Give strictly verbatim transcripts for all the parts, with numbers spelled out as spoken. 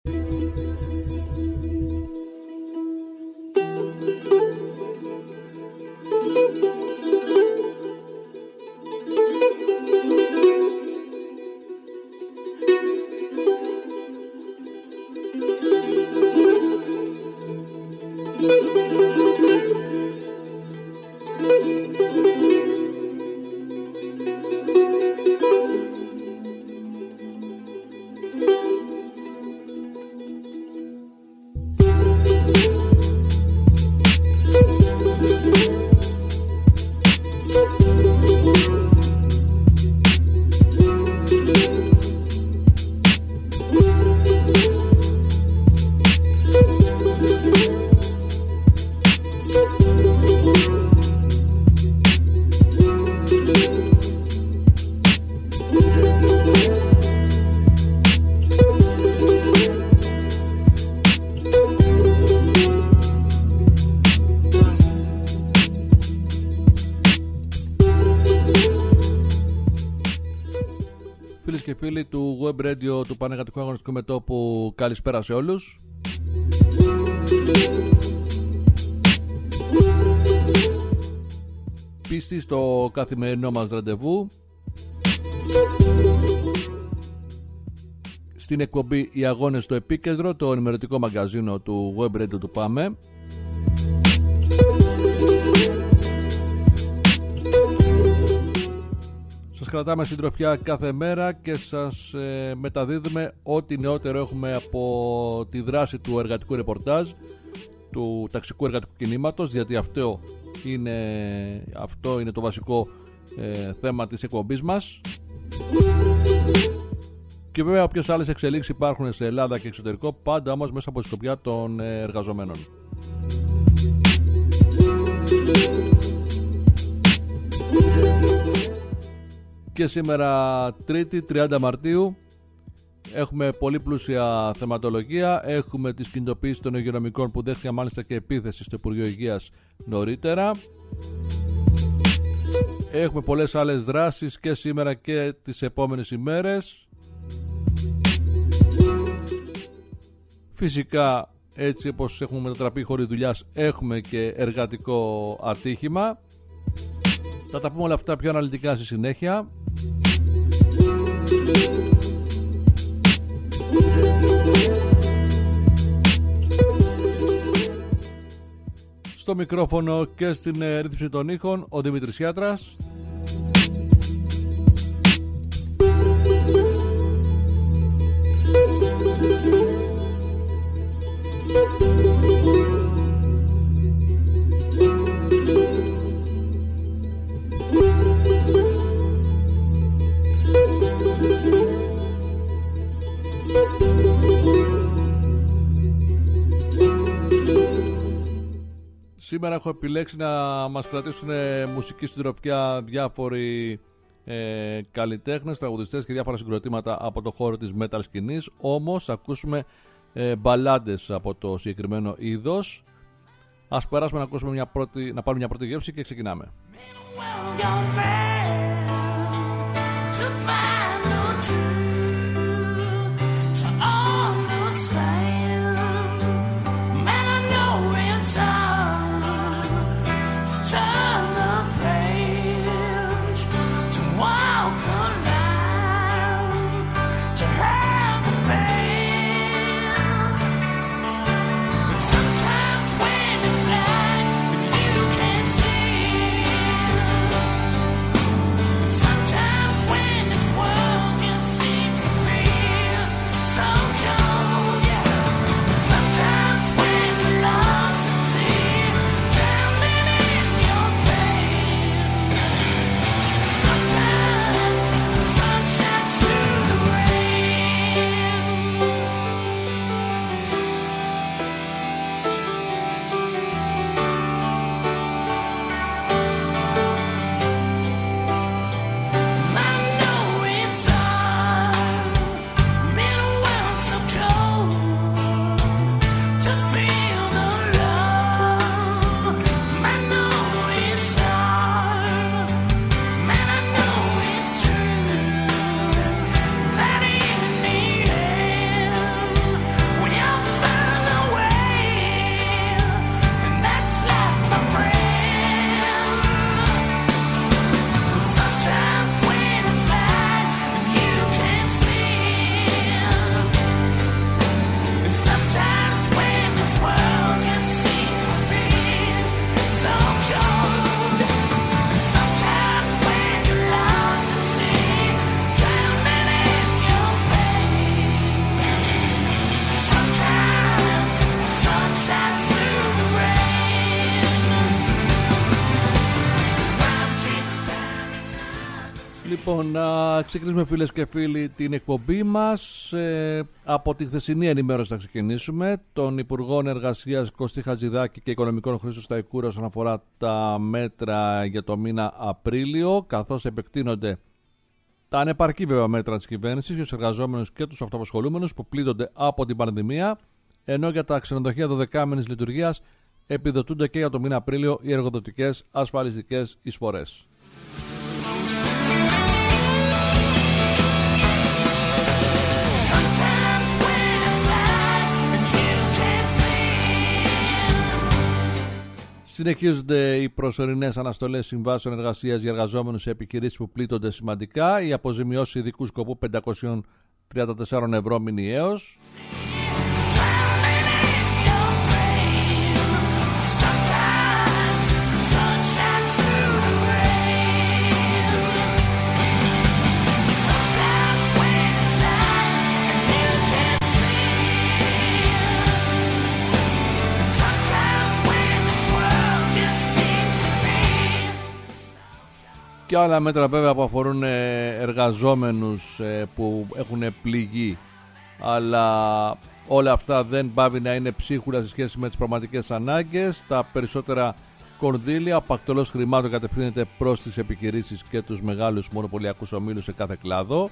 Φίλες και φίλοι του Web Radio του Πανεργατικού Αγωνιστικού Μετώπου, καλησπέρα σε όλους. Πίστη στο καθημερινό μας ραντεβού, στην εκπομπή «Οι Αγώνες στο Επίκεντρο», το ενημερωτικό μαγκαζίνο του Web Radio του ΠΑΜΕ. Σας κρατάμε συντροφιά κάθε μέρα και σας ε, μεταδίδουμε ό,τι νεότερο έχουμε από τη δράση του εργατικού ρεπορτάζ, του ταξικού εργατικού κινήματος, γιατί αυτό είναι, αυτό είναι το βασικό ε, θέμα της εκπομπής μας. Και βέβαια όποιες άλλες εξελίξεις υπάρχουν σε Ελλάδα και εξωτερικό, πάντα όμως μέσα από τη σκοπιά των ε, εργαζομένων. Και σήμερα Τρίτη τριάντα Μαρτίου έχουμε πολύ πλούσια θεματολογία. Έχουμε τις κινητοποιήσεις των υγειονομικών που δέχτηκαν μάλιστα και επίθεση στο Υπουργείο Υγείας νωρίτερα. Έχουμε πολλές άλλες δράσεις και σήμερα και τις επόμενες ημέρες. Φυσικά, έτσι όπως έχουμε μετατραπεί χώροι δουλειάς, έχουμε και εργατικό ατύχημα. Θα τα πούμε όλα αυτά πιο αναλυτικά στη συνέχεια. Στο μικρόφωνο και στην ρύθμιση των ήχων ο Δημήτρης Ιάτρας. Σήμερα έχω επιλέξει να μας κρατήσουν μουσική συντροφιά διάφοροι ε, καλλιτέχνες, τραγουδιστές και διάφορα συγκροτήματα από το χώρο της metal σκηνής. Όμως ακούσουμε ε, μπαλάντες από το συγκεκριμένο είδος. Ας περάσουμε να, ακούσουμε μια πρώτη, να πάρουμε μια πρώτη γεύση και ξεκινάμε. Sometimes when this world can see Λοιπόν, να ξεκινήσουμε φίλες και φίλοι την εκπομπή μας. Ε, από τη χθεσινή ενημέρωση θα ξεκινήσουμε. Των Υπουργών Εργασίας Κωστή Χατζηδάκη και Οικονομικών Χρήστος Σταϊκούρα όσον αφορά τα μέτρα για το μήνα Απρίλιο, καθώς επεκτείνονται τα ανεπαρκή βέβαια μέτρα της κυβέρνησης για τους εργαζόμενους και τους αυτοαπασχολούμενους που πλήττονται από την πανδημία, ενώ για τα ξενοδοχεία δωδεκάμηνης λειτουργίας επιδοτούνται και για το μήνα Απρίλιο οι εργοδοτικές ασφαλιστικές εισφορές. Συνεχίζονται οι προσωρινές αναστολές συμβάσεων εργασίας για εργαζόμενους σε επιχειρήσεις που πλήττονται σημαντικά. Η αποζημιώση ειδικού σκοπού πεντακόσια τριάντα τέσσερα ευρώ μηνιαίως. Και άλλα μέτρα βέβαια που αφορούν εργαζόμενους που έχουν πληγεί, αλλά όλα αυτά δεν πάβει να είναι ψίχουλα σε σχέση με τις πραγματικές ανάγκες. Τα περισσότερα κονδύλια, ο πακτολός χρημάτων κατευθύνεται προς τις επιχειρήσεις και τους μεγάλους μονοπωλιακούς ομίλους σε κάθε κλάδο.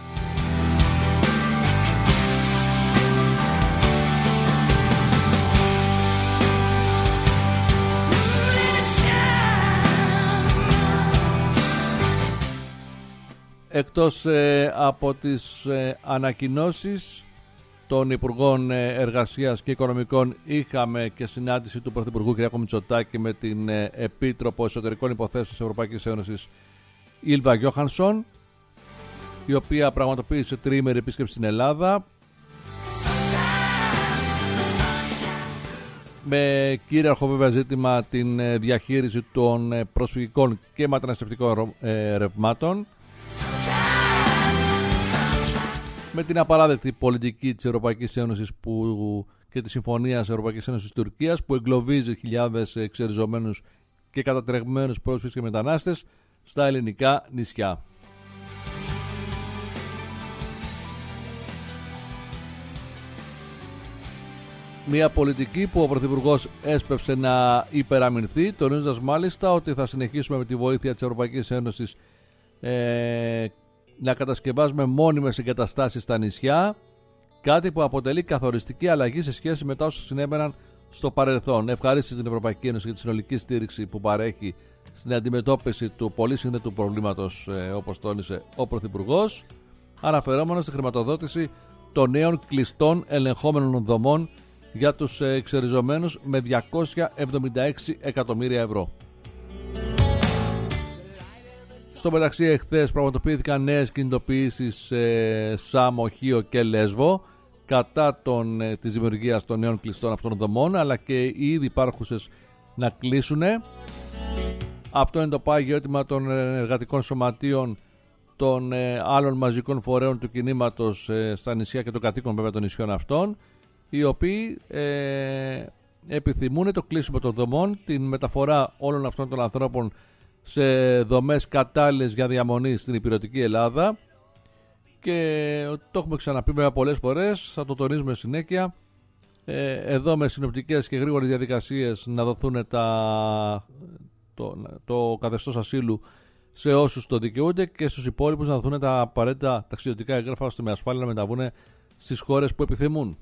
Εκτός ε, από τις ε, ανακοινώσεις των Υπουργών Εργασίας και Οικονομικών, είχαμε και συνάντηση του Πρωθυπουργού κ. Μητσοτάκη με την ε, Επίτροπο Εσωτερικών Υποθέσεων της Ευρωπαϊκής Ένωσης Ήλβα Γιόχανσον, η οποία πραγματοποίησε τριήμερη επίσκεψη στην Ελλάδα με κυρίαρχο βέβαια ζήτημα την διαχείριση των προσφυγικών και μεταναστευτικών ε, ρευμάτων, με την απαράδεκτη πολιτική της Ευρωπαϊκής Ένωσης που, και της Συμφωνίας Ευρωπαϊκής Ένωσης Τουρκίας που εγκλωβίζει χιλιάδες εξεριζωμένους και κατατρεγμένους πρόσφυγες και μετανάστες στα ελληνικά νησιά. Μια πολιτική που ο Πρωθυπουργός έσπευσε να υπεραμεινθεί, τονίζοντας μάλιστα ότι θα συνεχίσουμε με τη βοήθεια της Ευρωπαϊκής Ένωσης ε, να κατασκευάζουμε μόνιμες εγκαταστάσεις στα νησιά, κάτι που αποτελεί καθοριστική αλλαγή σε σχέση με τα όσα συνέβαιναν στο παρελθόν. Ευχαρίστηση την Ευρωπαϊκή Ένωση για τη συνολική στήριξη που παρέχει στην αντιμετώπιση του πολύ συνδετού προβλήματος, ε, όπως τόνισε ο Πρωθυπουργός, αναφερόμενος στη χρηματοδότηση των νέων κλειστών ελεγχόμενων δομών για τους εξεριζωμένους με διακόσια εβδομήντα έξι εκατομμύρια ευρώ. Στο μεταξύ, εχθές πραγματοποιήθηκαν νέες κινητοποιήσεις σε Σάμο, Χίο και Λέσβο κατά των, της δημιουργίας των νέων κλειστών αυτών δομών, αλλά και οι ήδη υπάρχουσες να κλείσουν. Αυτό είναι το πάγιο αίτημα των εργατικών σωματείων των ε, άλλων μαζικών φορέων του κινήματος ε, στα νησιά και των κατοίκων βέβαια των νησιών αυτών, οι οποίοι ε, επιθυμούν το κλείσιμο των δομών, την μεταφορά όλων αυτών των ανθρώπων σε δομές κατάλληλες για διαμονή στην υπηρετική Ελλάδα, και το έχουμε ξαναπεί βέβαια πολλές φορές, θα το τονίζουμε συνέχεια, ε, εδώ με συνοπτικές και γρήγορες διαδικασίες να δοθούν τα, το, το καθεστώς ασύλου σε όσους το δικαιούνται και στους υπόλοιπους να δοθούν τα απαραίτητα ταξιδιωτικά εγγράφα ώστε με ασφάλεια να μεταβούν στις χώρες που επιθυμούν.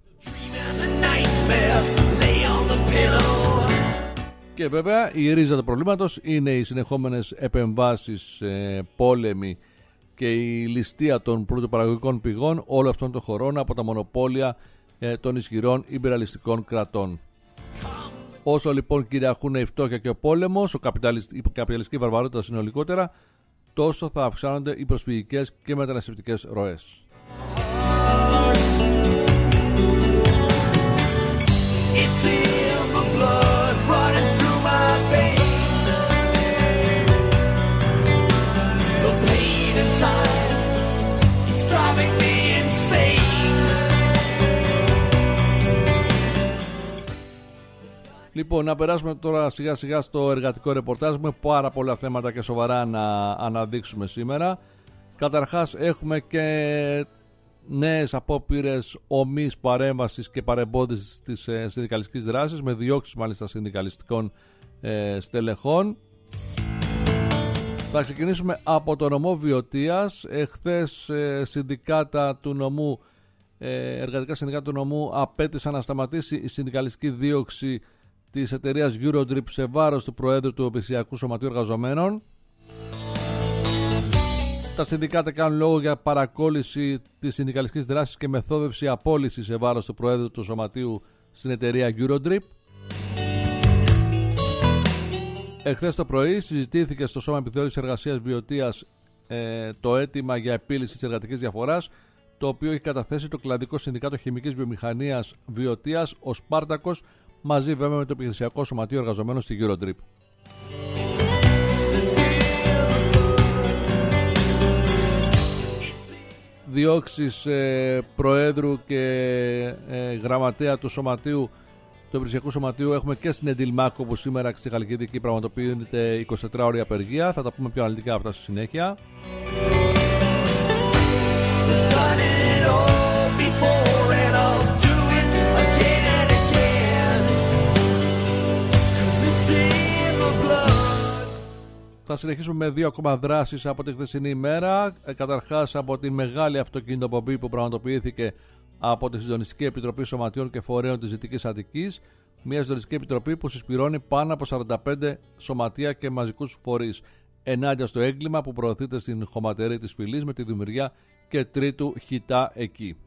Και βέβαια η ρίζα του προβλήματος είναι οι συνεχόμενες επεμβάσεις, ε, πόλεμοι και η ληστεία των πρωτοπαραγωγικών πηγών όλων αυτών των χωρών από τα μονοπόλια ε, των ισχυρών ιμπεριαλιστικών κρατών. Όσο λοιπόν κυριαρχούν η φτώχεια και ο πόλεμος, ο καπιταλισ... η καπιταλιστική βαρβαρότητα συνολικότερα, τόσο θα αυξάνονται οι προσφυγικές και μεταναστευτικές ροές. Λοιπόν, να περάσουμε τώρα σιγά σιγά στο εργατικό ρεπορτάζ. Έχουμε πάρα πολλά θέματα και σοβαρά να αναδείξουμε σήμερα. Καταρχάς έχουμε και νέες απόπειρες ομής παρέμβασης και παρεμπόδισης της ε, συνδικαλιστικής δράσης, με διώξεις μάλιστα συνδικαλιστικών ε, στελεχών. Θα ξεκινήσουμε από το νομό Βιωτίας. Εχθές ε, συνδικάτα του νομού, ε, εργατικά συνδικάτα του νομού απέτησαν να σταματήσει η συνδικαλιστική δίωξη της εταιρείας Eurodrip σε βάρος του Προέδρου του Οπισθιακού Σωματείου Εργαζομένων. Τα συνδικάτα κάνουν λόγο για παρακόλληση της συνδικαλιστικής δράσης και μεθόδευση απόλυση σε βάρος του Προέδρου του Σωματείου στην εταιρεία Eurodrip. Εχθές το πρωί συζητήθηκε στο Σώμα Επιθεώρησης Εργασίας Βιωτίας ε, το αίτημα για επίλυση της εργατικής διαφοράς, το οποίο έχει καταθέσει το Κλαδικό Συνδικάτο Χημικής Βιομηχανίας Βιωτίας, ο Σπάρτακος, μαζί βέβαια με το Επιχειρησιακό Σωματείο Εργαζομένων στη Eurodrip. Διώξεις ε, Προέδρου και ε, Γραμματέα του Σωματείου, του Επιχειρησιακού Σωματείου, έχουμε και στην Εντιλμάκο, που σήμερα στη Χαλκιδική πραγματοποιείται εικοσιτετράωρη απεργία. Θα τα πούμε πιο αναλυτικά αυτά στη συνέχεια. Θα συνεχίσουμε με δύο ακόμα δράσεις από τη χθεσινή ημέρα. Ε, καταρχάς από τη μεγάλη αυτοκινητοπομπή που πραγματοποιήθηκε από τη Συντονιστική Επιτροπή Σωματείων και Φορέων της Δυτικής Αττικής. Μια συντονιστική επιτροπή που συσπηρώνει πάνω από σαράντα πέντε σωματεία και μαζικούς φορείς ενάντια στο έγκλημα που προωθείται στην χωματερή της Φυλής, με τη δημιουργία και τρίτου χιτά εκεί.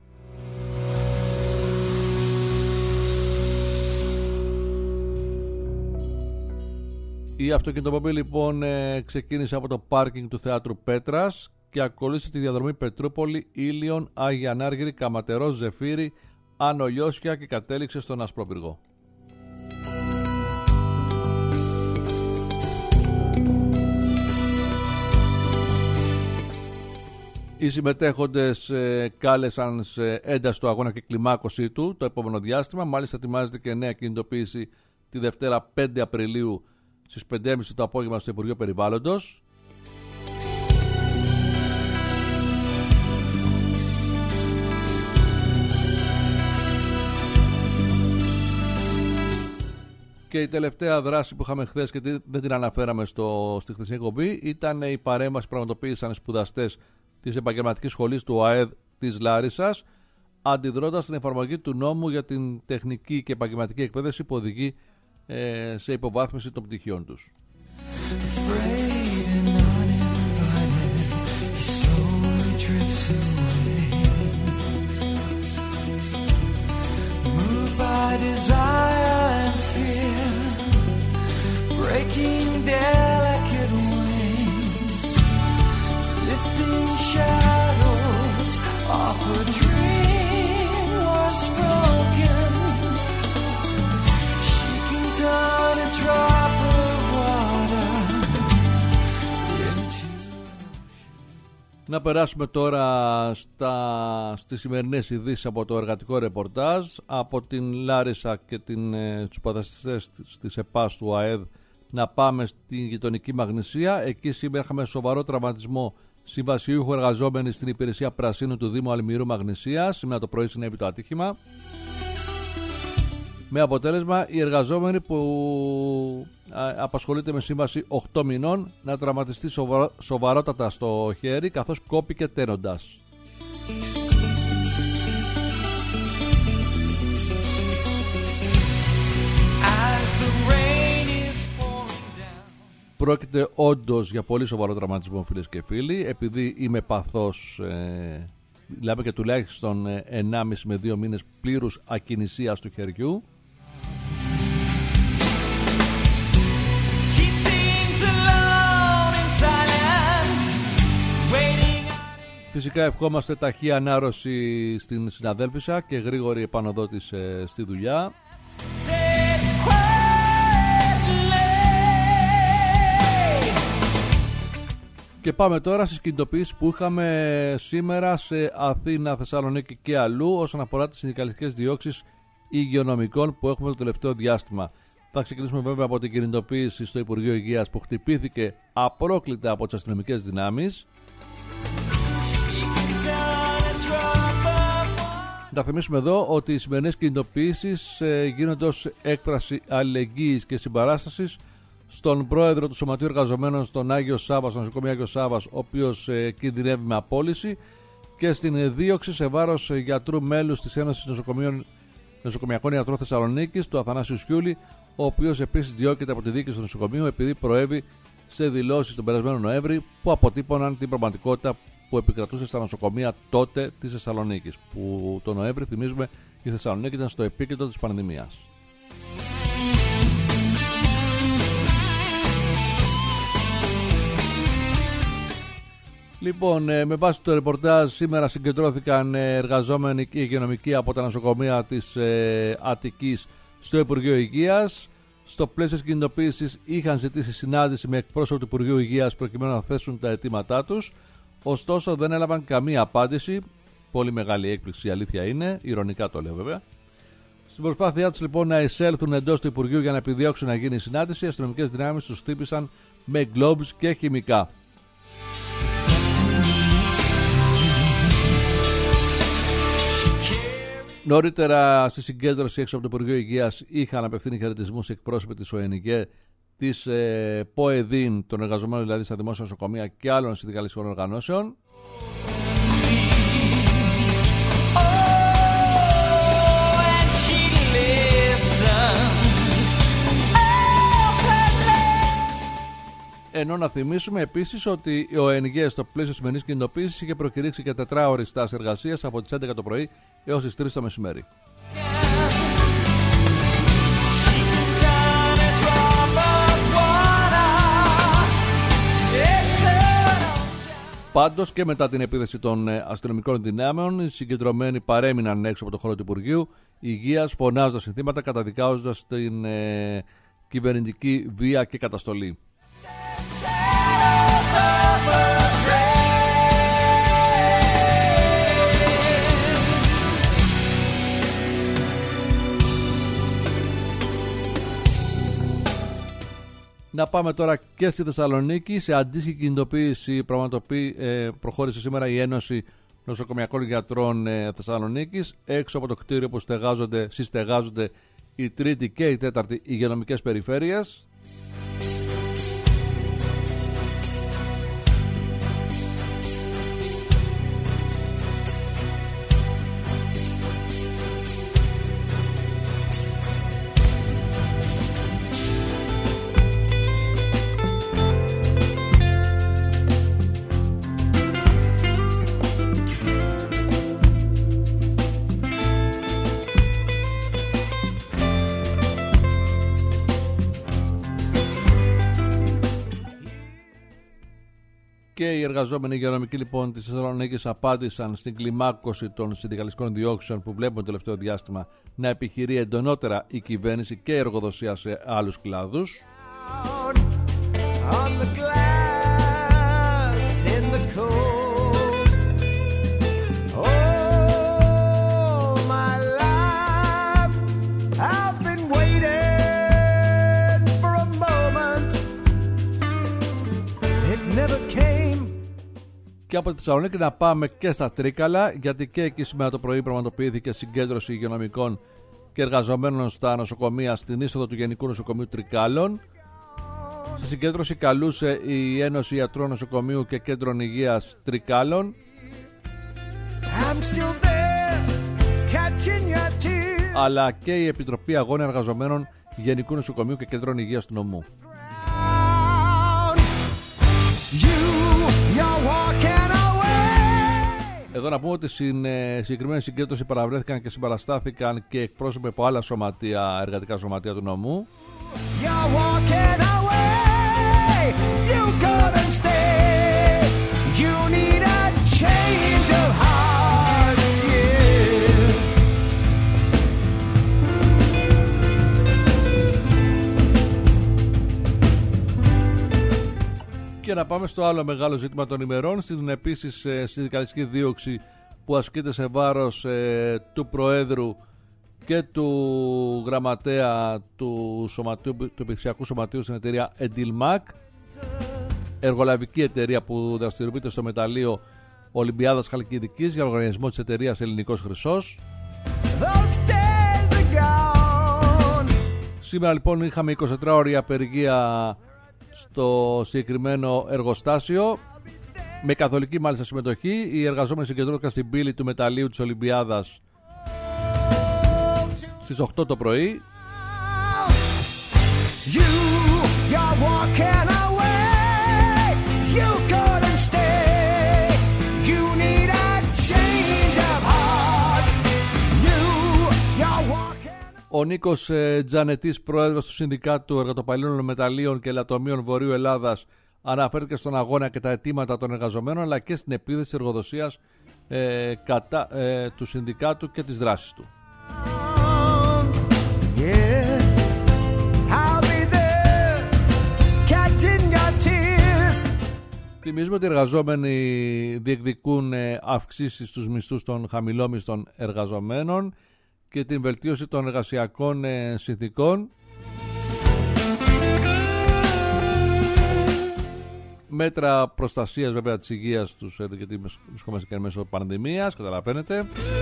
Η αυτοκινητοπομπή λοιπόν ε, ξεκίνησε από το πάρκινγκ του Θεάτρου Πέτρας και ακολούθησε τη διαδρομή Πετρούπολη, Ήλιον, Άγια Ανάργυρη, Καματερός, Ζεφύρι, Άνω Λιώσια και κατέληξε στον Ασπρόπυργο. Οι συμμετέχοντες ε, κάλεσαν σε ένταση του αγώνα και κλιμάκωσή του το επόμενο διάστημα. Μάλιστα ετοιμάζεται και νέα κινητοποίηση τη Δευτέρα πέντε Απριλίου στις πέντε και μισή το απόγευμα στο Υπουργείο Περιβάλλοντος. Και η τελευταία δράση που είχαμε χθες και δεν την αναφέραμε στο, στη χθεσινή εκπομπή ήταν η παρέμβαση που πραγματοποίησαν σπουδαστές της Επαγγελματικής Σχολής του ΟΑΕΔ της Λάρισσας, αντιδρώντας στην εφαρμογή του νόμου για την τεχνική και επαγγελματική εκπαίδευση που οδηγεί ε, σε υποβάθμιση των πτυχίων τους. Να περάσουμε τώρα στα, στις σημερινές ειδήσεις από το εργατικό ρεπορτάζ. Από την Λάρισα και την, ε, τους υποδαστές της ΕΠΑΣ του ΑΕΔ να πάμε στην γειτονική Μαγνησία. Εκεί σήμερα είχαμε σοβαρό τραυματισμό συμβασιούχου εργαζόμενοι στην υπηρεσία Πρασίνου του Δήμου Αλμυρού Μαγνησίας. Σήμερα το πρωί συνέβη το ατύχημα, με αποτέλεσμα οι εργαζόμενοι που απασχολείται με σύμβαση οκτώ μηνών να τραυματιστεί σοβαρό, σοβαρότατα στο χέρι, καθώς κόπηκε τένοντας. Πρόκειται όντως για πολύ σοβαρό τραυματισμό, φίλες και φίλοι. Επειδή είμαι παθός, ε, μιλάμε και τουλάχιστον ενάμιση με δύο μήνες πλήρους ακινησίας του χεριού. Φυσικά ευχόμαστε ταχύ ανάρρωση στην συναδέλφισσα και γρήγορη επανωδό της ε, στη δουλειά. Και πάμε τώρα στις κινητοποιήσεις που είχαμε σήμερα σε Αθήνα, Θεσσαλονίκη και αλλού όσον αφορά τις συνδικαλιστικές διώξεις υγειονομικών που έχουμε το τελευταίο διάστημα. Θα Θα ξεκινήσουμε βέβαια από την κινητοποίηση στο Υπουργείο Υγείας που χτυπήθηκε απρόκλητα από τις αστυνομικές δυνάμεις. Να θυμίσουμε εδώ ότι οι σημερινές κινητοποιήσεις ε, γίνονται ως έκφραση αλληλεγγύης και συμπαράστασης στον πρόεδρο του Σωματείου Εργαζομένων στον Άγιο Σάββας, στο νοσοκομείο Άγιο Σάββας, ο οποίος ε, κινδυνεύει με απόλυση, και στην δίωξη σε βάρος γιατρού μέλους της Ένωσης Νοσοκομείων, Νοσοκομιακών Ιατρών Θεσσαλονίκης, του Αθανάσιου Σιούλη, ο οποίος επίσης διώκεται από τη διοίκηση του νοσοκομείου επειδή προέβη σε δηλώσεις τον περασμένο Νοέμβρη που αποτύπωναν την πραγματικότητα που επικρατούσε στα νοσοκομεία τότε της Θεσσαλονίκης. Που το Νοέμβρη, θυμίζουμε, η Θεσσαλονίκη ήταν στο επίκεντρο της πανδημίας. Λοιπόν, με βάση το ρεπορτάζ, σήμερα συγκεντρώθηκαν εργαζόμενοι και υγειονομικοί από τα νοσοκομεία της ε, Αττικής στο Υπουργείο Υγείας. Στο πλαίσιο της κινητοποίησης είχαν ζητήσει συνάντηση με εκπρόσωπο του Υπουργείου Υγείας προκειμένου να θέσουν τα αιτήματά τους. Ωστόσο δεν έλαβαν καμία απάντηση. Πολύ μεγάλη έκπληξη, η αλήθεια είναι. Ειρωνικά το λέω βέβαια. Στην προσπάθειά τους λοιπόν να εισέλθουν εντός του Υπουργείου για να επιδιώξουν να γίνει η συνάντηση, οι αστυνομικές δυνάμεις τους χτύπησαν με γκλόμπς και χημικά. Νωρίτερα στη συγκέντρωση έξω από το Υπουργείο Υγείας είχαν απευθύνει χαιρετισμούς εκπρόσωποι της ΟΕΝΓΕ, της ε, ΠΟΕΔΗΝ, των εργαζομένων δηλαδή στα δημόσια νοσοκομεία και άλλων συνδικαλιστικών οργανώσεων. Ενώ να θυμίσουμε επίσης ότι ο ΟΕΝΓΕ στο πλαίσιο σημερινής κινητοποίησης είχε προκηρύξει και τετράωρη στάση εργασίας από τις έντεκα το πρωί έως τις τρεις το μεσημέρι. Πάντως και μετά την επίθεση των αστυνομικών δυνάμεων, οι συγκεντρωμένοι παρέμειναν έξω από το χώρο του Υπουργείου Υγείας, φωνάζοντας συνθήματα, καταδικάζοντας την ε, κυβερνητική βία και καταστολή. Να πάμε τώρα και στη Θεσσαλονίκη. Σε αντίστοιχη κινητοποίηση ε, προχώρησε σήμερα η Ένωση Νοσοκομιακών Γιατρών ε, Θεσσαλονίκης έξω από το κτίριο που στεγάζονται, συστεγάζονται η τρίτη και η τέταρτη υγειονομικές περιφέρειες. Και οι εργαζόμενοι υγειονομικοί λοιπόν της Θεσσαλονίκης απάντησαν στην κλιμάκωση των συνδικαλιστικών διώξεων που βλέπουμε το τελευταίο διάστημα να επιχειρεί εντονότερα η κυβέρνηση και η εργοδοσία σε άλλους κλάδους. Και από τη Θεσσαλονίκη να πάμε και στα Τρίκαλα, γιατί και εκεί σήμερα το πρωί πραγματοποιήθηκε συγκέντρωση υγειονομικών και εργαζομένων στα νοσοκομεία στην είσοδο του Γενικού Νοσοκομείου Τρικάλων. Στη συγκέντρωση καλούσε η Ένωση Ιατρών Νοσοκομείου και Κέντρων Υγείας Τρικάλων, αλλά και η Επιτροπή Αγώνων Εργαζομένων Γενικού Νοσοκομείου και Κέντρων Υγείας του Νομού. Εδώ να πούμε ότι στην ε, συγκεκριμένη συγκέντρωση παραβρέθηκαν και συμπαραστάθηκαν και εκπρόσωποι από άλλα σωματεία, εργατικά σωματεία του νομού. Και να πάμε στο άλλο μεγάλο ζήτημα των ημερών, στην επίσης ε, συνδικαλιστική δίωξη που ασκείται σε βάρος ε, του Προέδρου και του γραμματέα του, σωματείου, του επιχειρησιακού σωματείου στην εταιρεία Edilmac, εργολαβική εταιρεία που δραστηριοποιείται στο μεταλλείο Ολυμπιάδας Χαλκιδικής για οργανισμό της εταιρείας Ελληνικός Χρυσός. Σήμερα λοιπόν είχαμε εικοσιτετράωρη απεργία στο συγκεκριμένο εργοστάσιο, με καθολική μάλιστα συμμετοχή. Οι εργαζόμενοι συγκεντρώθηκαν στην πύλη του μεταλλείου της Ολυμπιάδας στις οκτώ το πρωί. Ο Νίκος ε, Τζανετής, πρόεδρος του Συνδικάτου Εργατοπαλλήλων Μεταλλίων και Ελαττωμείων Βορείου Ελλάδας, αναφέρθηκε στον αγώνα και τα αιτήματα των εργαζομένων, αλλά και στην επίδεση της εργοδοσίας ε, κατά ε, του συνδικάτου και τις δράσεις του. Yeah, I'll be there, catching your tears. Θυμίζουμε ότι οι εργαζόμενοι διεκδικούν αυξήσεις στους μισθούς των χαμηλόμισθων εργαζομένων και την βελτίωση των εργασιακών συνθηκών. Μέτρα προστασίας βέβαια της υγείας τους, γιατί βρισκόμαστε και μέσω πανδημίας, καταλαβαίνετε.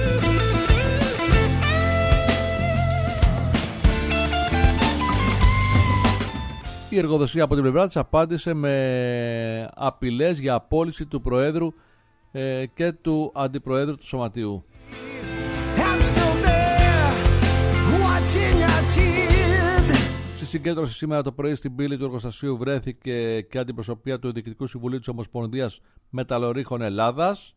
Η εργοδοσία από την πλευρά της απάντησε με απειλές για απόλυση του Προέδρου ε, και του Αντιπροέδρου του Σωματείου. Στη συγκέντρωση σήμερα το πρωί στην πύλη του εργοστασίου βρέθηκε και αντιπροσωπεία του Διοικητικού Συμβουλίου της Ομοσπονδίας Μεταλλορύχων Ελλάδας,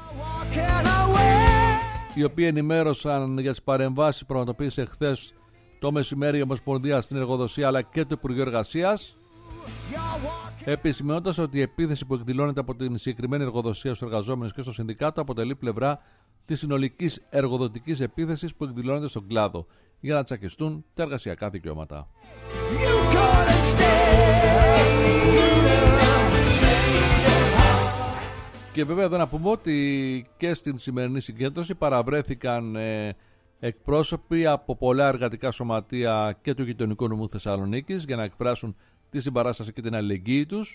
οι οποίοι ενημέρωσαν για τις παρεμβάσεις που πραγματοποίησε χθες το μεσημέρι η Ομοσπονδία στην εργοδοσία αλλά και το Υπουργείο Εργασίας, επισημαίνοντας ότι η επίθεση που εκδηλώνεται από την συγκεκριμένη εργοδοσία στους εργαζόμενους και στο συνδικάτο αποτελεί πλευρά της συνολικής εργοδοτικής επίθεσης που εκδηλώνεται στον κλάδο για να τσακιστούν τα εργασιακά δικαιώματα. Και βέβαια εδώ να πούμε ότι και στην σημερινή συγκέντρωση παραβρέθηκαν ε, εκπρόσωποι από πολλά εργατικά σωματεία και του γειτονικού νομού Θεσσαλονίκης για να εκφράσουν τη συμπαράσταση και την αλληλεγγύη τους.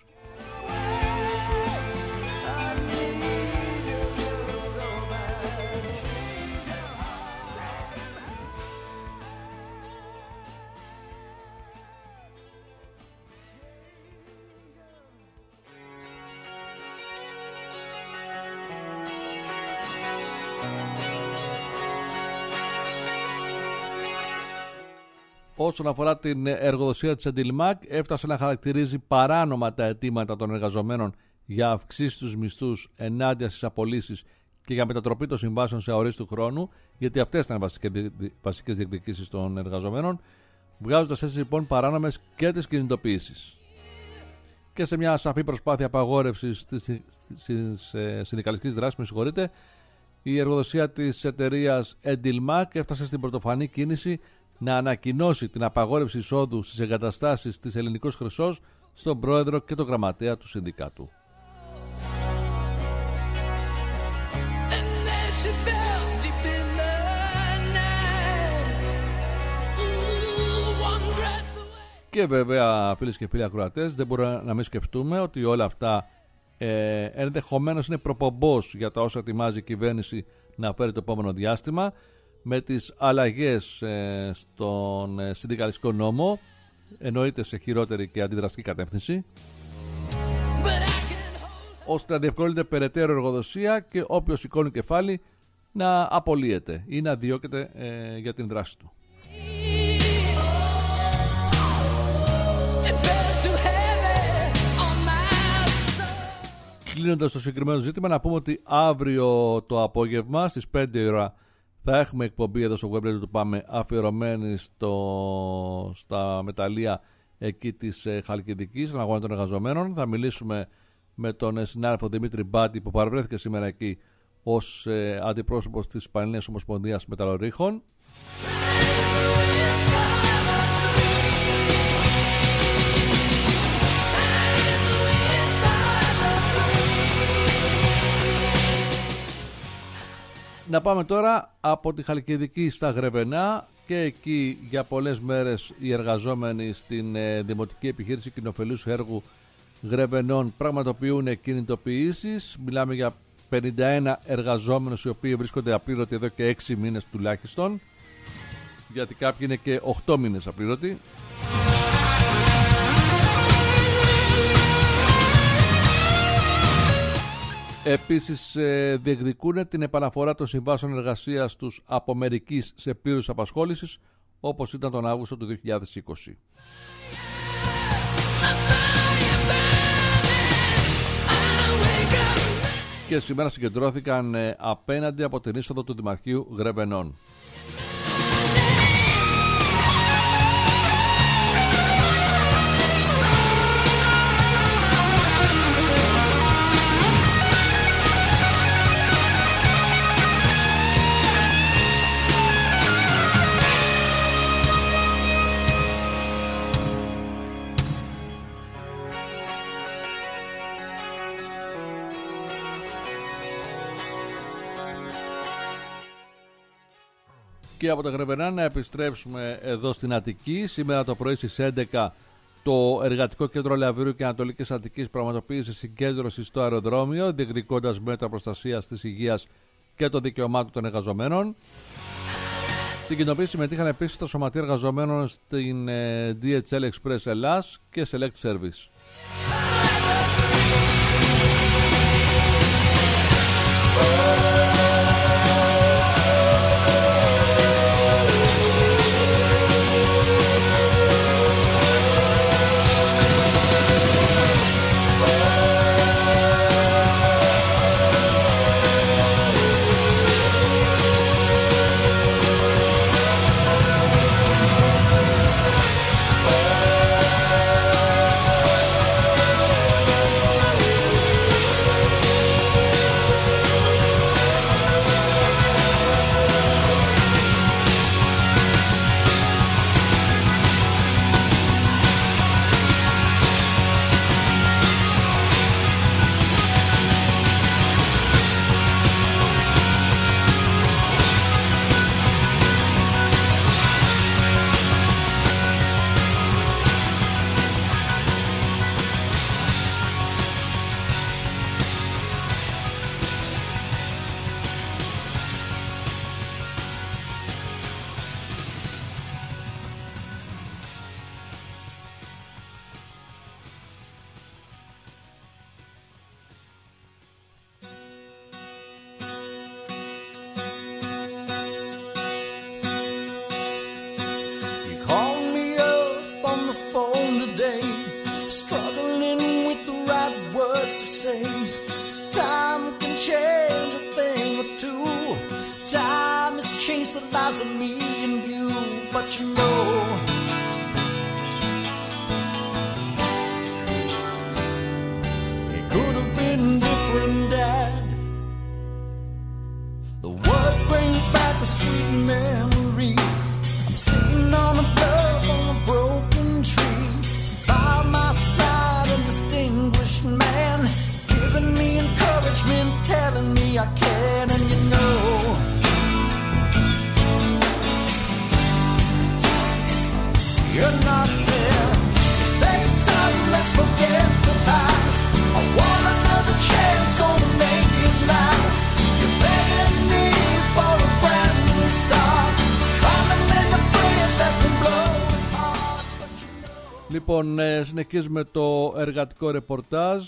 Όσον αφορά την εργοδοσία της Edilmac, έφτασε να χαρακτηρίζει παράνομα τα αιτήματα των εργαζομένων για αυξήσεις στους μισθούς ενάντια στις απολύσεις και για μετατροπή των συμβάσεων σε αορίστου χρόνου, γιατί αυτές ήταν βασικές διεκδικήσεις των εργαζομένων, βγάζοντας έτσι λοιπόν παράνομες και τις κινητοποιήσεις. Και σε μια σαφή προσπάθεια απαγόρευσης της συνδικαλιστικής δράσης, με συγχωρείτε, η εργοδοσία της εταιρείας Edilmac έφτασε στην πρωτοφανή κίνηση να ανακοινώσει την απαγόρευση εισόδου στις εγκαταστάσεις της Ελληνικός Χρυσός στον πρόεδρο και τον γραμματέα του συνδικάτου. Και βέβαια, φίλες και φίλοι ακροατές, δεν μπορούμε να μην σκεφτούμε ότι όλα αυτά ε, ενδεχομένως είναι προπομπός για τα όσα ετοιμάζει η κυβέρνηση να φέρει το επόμενο διάστημα, με τις αλλαγές ε, στον ε, συνδικαλιστικό νόμο, εννοείται σε χειρότερη και αντιδραστική κατεύθυνση, ώστε να διευκολύνεται περαιτέρω εργοδοσία και όποιος σηκώνει κεφάλι να απολύεται ή να διώκεται ε, για την δράση του. Κλείνοντας το συγκεκριμένο ζήτημα, να πούμε ότι αύριο το απόγευμα στις πέντε η ώρα θα έχουμε εκπομπή εδώ στο web του Πάμε, αφιερωμένη στο, στα μεταλλεία εκεί της ε, Χαλκιδικής, στον αγώνα των εργαζομένων. Θα μιλήσουμε με τον ε, συνάδελφο Δημήτρη Μπάντη, που παραβρέθηκε σήμερα εκεί ως ε, αντιπρόσωπος της Πανελλήνιας Ομοσπονδίας Μεταλλορύχων. Να πάμε τώρα από τη Χαλκιδική στα Γρεβενά, και εκεί για πολλές μέρες οι εργαζόμενοι στην ε, Δημοτική Επιχείρηση Κοινοφελούς Έργου Γρεβενών πραγματοποιούν κινητοποιήσεις. Μιλάμε για πενήντα ένα εργαζόμενους οι οποίοι βρίσκονται απλήρωτοι εδώ και έξι μήνες τουλάχιστον, γιατί κάποιοι είναι και οκτώ μήνες απλήρωτοι. Επίσης ε, διεκδικούν την επαναφορά των συμβάσεων εργασίας τους από μερικής σε πλήρους απασχόλησης, όπως ήταν τον Αύγουστο του δύο χιλιάδες είκοσι. Και σήμερα συγκεντρώθηκαν ε, απέναντι από την είσοδο του Δημαρχείου Γρεβενών. Και από τα Γρεβενά να επιστρέψουμε εδώ στην Αττική. Σήμερα το πρωί στις έντεκα το Εργατικό Κέντρο Λεαβύρου και Ανατολικής Αττικής πραγματοποίησε συγκέντρωση στο αεροδρόμιο, διεκδικώντας μέτρα προστασίας της υγείας και των δικαιωμάτων των εργαζομένων. Στην κοινοποίηση συμμετείχαν επίσης τα σωματεία εργαζομένων στην ντι έιτς ελ Express Ελλάς και Select Service. Λοιπόν, ε, συνεχίζουμε το εργατικό ρεπορτάζ.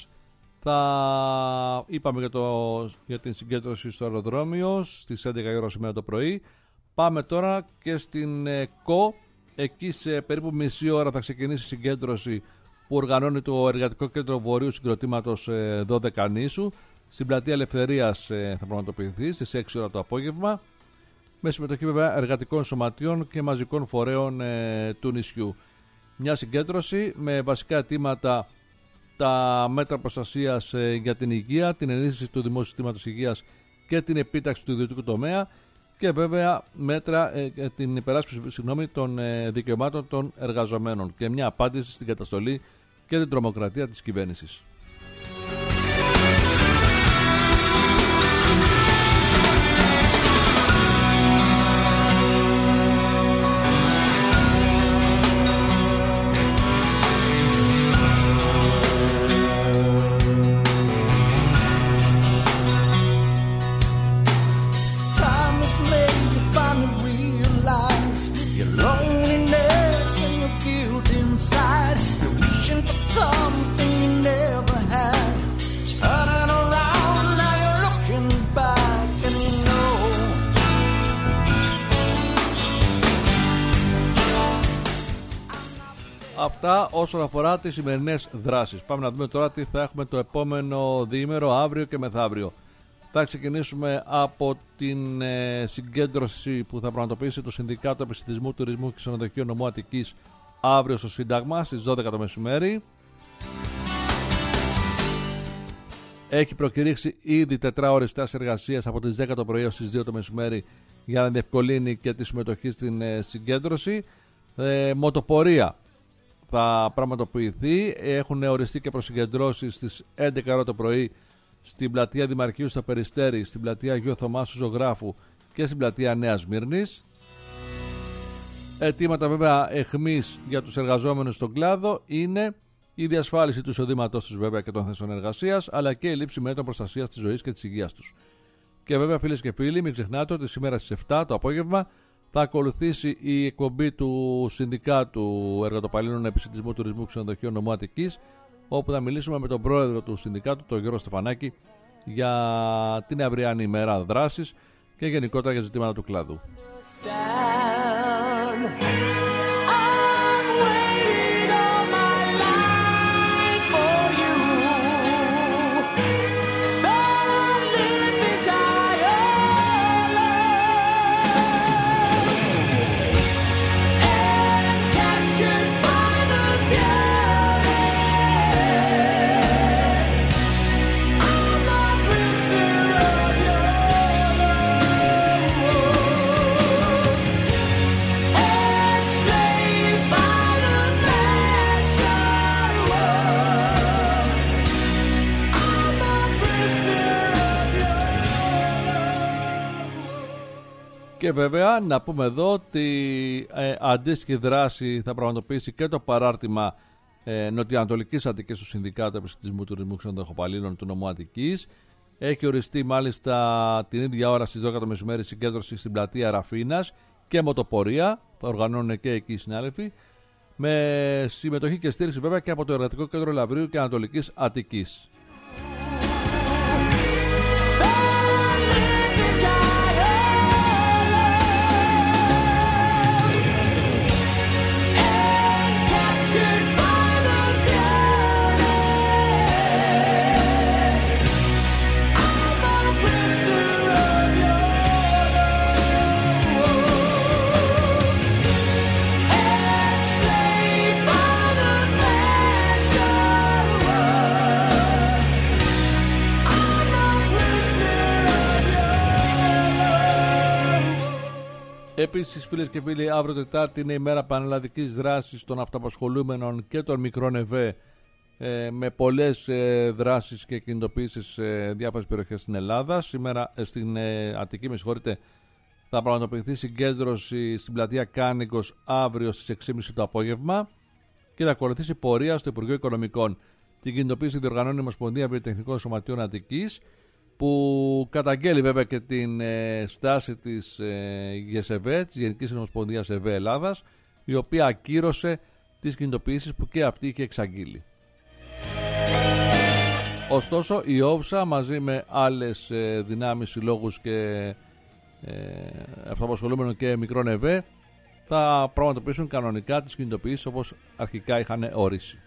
Θα είπαμε για, το, για την συγκέντρωση στο αεροδρόμιο στις έντεκα η ώρα σήμερα το πρωί. Πάμε τώρα και στην ε, ΚΟ. Εκεί σε περίπου μισή ώρα θα ξεκινήσει η συγκέντρωση που οργανώνει το Εργατικό Κέντρο Βορείου Συγκροτήματος ε, δώδεκα νήσου. Στην Πλατεία Ελευθερίας ε, θα πραγματοποιηθεί στις έξι ώρα το απόγευμα, με συμμετοχή βέβαια εργατικών σωματείων και μαζικών φορέων ε, του νησιού. Μια συγκέντρωση με βασικά αιτήματα τα μέτρα προστασίας ε, για την υγεία, την ενίσχυση του δημόσιου συστήματος υγείας και την επίταξη του ιδιωτικού τομέα, και βέβαια μέτρα, ε, την υπεράσπιση συγγνώμη, των ε, δικαιωμάτων των εργαζομένων και μια απάντηση στην καταστολή και την τρομοκρατία της κυβέρνησης. Αυτά όσον αφορά τις σημερινές δράσεις. Πάμε να δούμε τώρα τι θα έχουμε το επόμενο διήμερο, αύριο και μεθαύριο. Θα ξεκινήσουμε από την ε, συγκέντρωση που θα πραγματοποιήσει το Συνδικάτο Επιστημισμού, Τουρισμού και Ξενοδοχείου Νομού Αττικής αύριο στο Σύνταγμα στις δώδεκα το μεσημέρι. Έχει προκηρύξει ήδη τετράωρες στάση εργασίας από τις δέκα το πρωί έως τις δύο το μεσημέρι για να διευκολύνει και τη συμμετοχή στην ε, συγκέντρωση. Ε, μοτοπορία θα πραγματοποιηθεί. Έχουν οριστεί και προσυγκεντρώσεις στις έντεκα το πρωί στην πλατεία Δημαρχείου στο Περιστέρι, στην πλατεία Αγίου Θωμάσου Ζωγράφου και στην πλατεία Νέας Μύρνης. Αιτήματα βέβαια εχμής για τους εργαζόμενους στον κλάδο είναι η διασφάλιση του εισοδήματός τους βέβαια και των θέσεων εργασίας, αλλά και η λήψη μέτρων προστασίας της ζωής και της υγείας τους. Και βέβαια φίλες και φίλοι, μην ξεχνάτε ότι σήμερα στις επτά το απόγευμα θα ακολουθήσει η εκπομπή του Συνδικάτου Εργατοπαλλήλων Επιστημισμού, Τουρισμού και Ξενοδοχείου Νομού Αττικής, όπου θα μιλήσουμε με τον πρόεδρο του Συνδικάτου, τον Γιώργο Στεφανάκη, για την αυριανή ημέρα δράσης και γενικότερα για ζητήματα του κλάδου. Και βέβαια να πούμε εδώ ότι ε, αντίστοιχη δράση θα πραγματοποιήσει και το παράρτημα ε, Νοτιοανατολικής Αττικής του Συνδικάτου Επιστημισμού, Τουρισμού και Ξενοδοχοπαλλήλων του Νομού Αττικής. Έχει οριστεί μάλιστα την ίδια ώρα στις δώδεκα το μεσημέρι συγκέντρωση στην πλατεία Ραφίνας και μοτοπορία. Θα οργανώνουν και εκεί οι συνάδελφοι. Με συμμετοχή και στήριξη βέβαια και από το Εργατικό Κέντρο Λαβρίου και Ανατολικής Αττικής. Επίσης, φίλες και φίλοι, αύριο Τετάρτη είναι η μέρα πανελλαδικής δράσης των αυτοαπασχολούμενων και των μικρών ΕΒΕ, ε, με πολλές ε, δράσεις και κινητοποιήσεις σε διάφορες περιοχές στην Ελλάδα. Σήμερα ε, στην ε, Αττική, με συγχωρείτε, θα πραγματοποιηθεί συγκέντρωση στην πλατεία Κάνικος αύριο στις έξι και μισή το απόγευμα και θα ακολουθήσει πορεία στο Υπουργείο Οικονομικών. Την κινητοποίηση διοργανώνει η Ομοσπονδία Βιοτεχνικών Σωματείων Αττικής, που καταγγέλει βέβαια και την ε, στάση της ε, ΓΕΣΕΒΕ, της Γενικής Ομοσπονδίας ΕΒΕ Ελλάδας, η οποία ακύρωσε τις κινητοποιήσεις που και αυτή είχε εξαγγείλει. Ωστόσο, η ΟΒΣΑ μαζί με άλλες ε, δυνάμεις, συλλόγους και ε, αυτοαπασχολούμενων και μικρών ΕΒΕ θα πραγματοποιήσουν κανονικά τις κινητοποιήσεις όπως αρχικά είχαν ορίσει.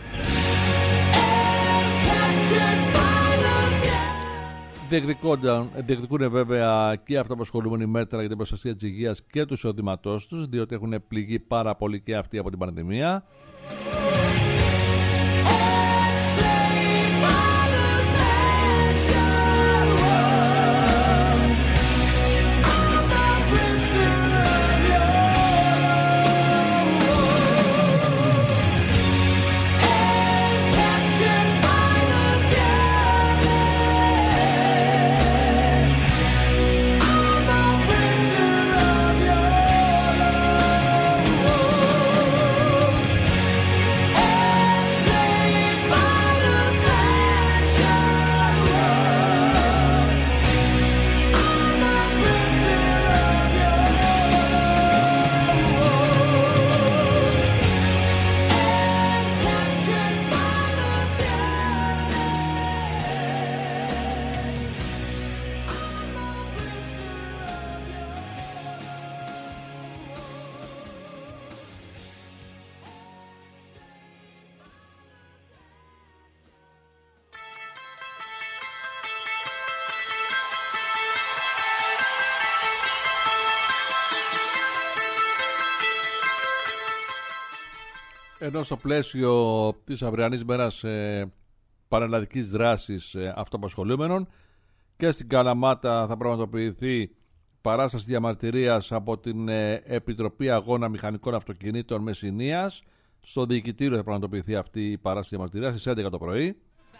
Διεκδικούν βέβαια και αυτοαπασχολούμενοι μέτρα για την προστασία της υγείας και του εισοδήματός τους, διότι έχουν πληγεί πάρα πολύ και αυτοί από την πανδημία. Ενώ στο πλαίσιο της αυριανής μέρας ε, πανελλαδικής δράσης ε, αυτοαπασχολούμενων και στην Καλαμάτα θα πραγματοποιηθεί παράσταση διαμαρτυρίας από την ε, Επιτροπή Αγώνα Μηχανικών Αυτοκινήτων Μεσσηνίας. Στο διοικητήριο θα πραγματοποιηθεί αυτή η παράσταση διαμαρτυρίας στις έντεκα το πρωί.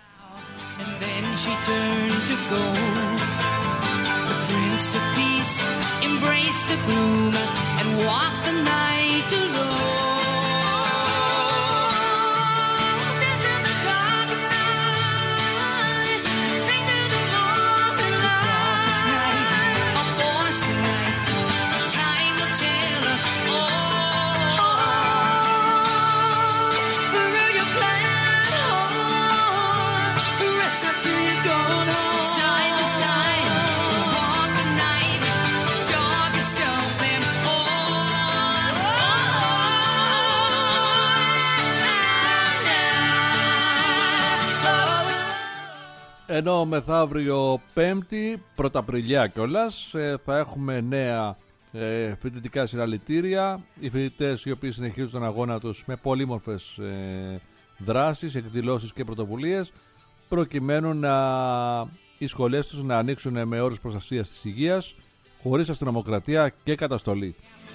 Ενώ μεθαύριο Πέμπτη, Πρωταπριλιά κιόλας, θα έχουμε νέα ε, φοιτητικά συλλαλητήρια. Οι φοιτητές οι οποίοι συνεχίζουν τον αγώνα τους με πολύμορφες ε, δράσεις, εκδηλώσεις και πρωτοβουλίες, προκειμένου να οι σχολές τους να ανοίξουν με όρους προστασίας της υγείας, χωρίς αστυνομοκρατία και καταστολή.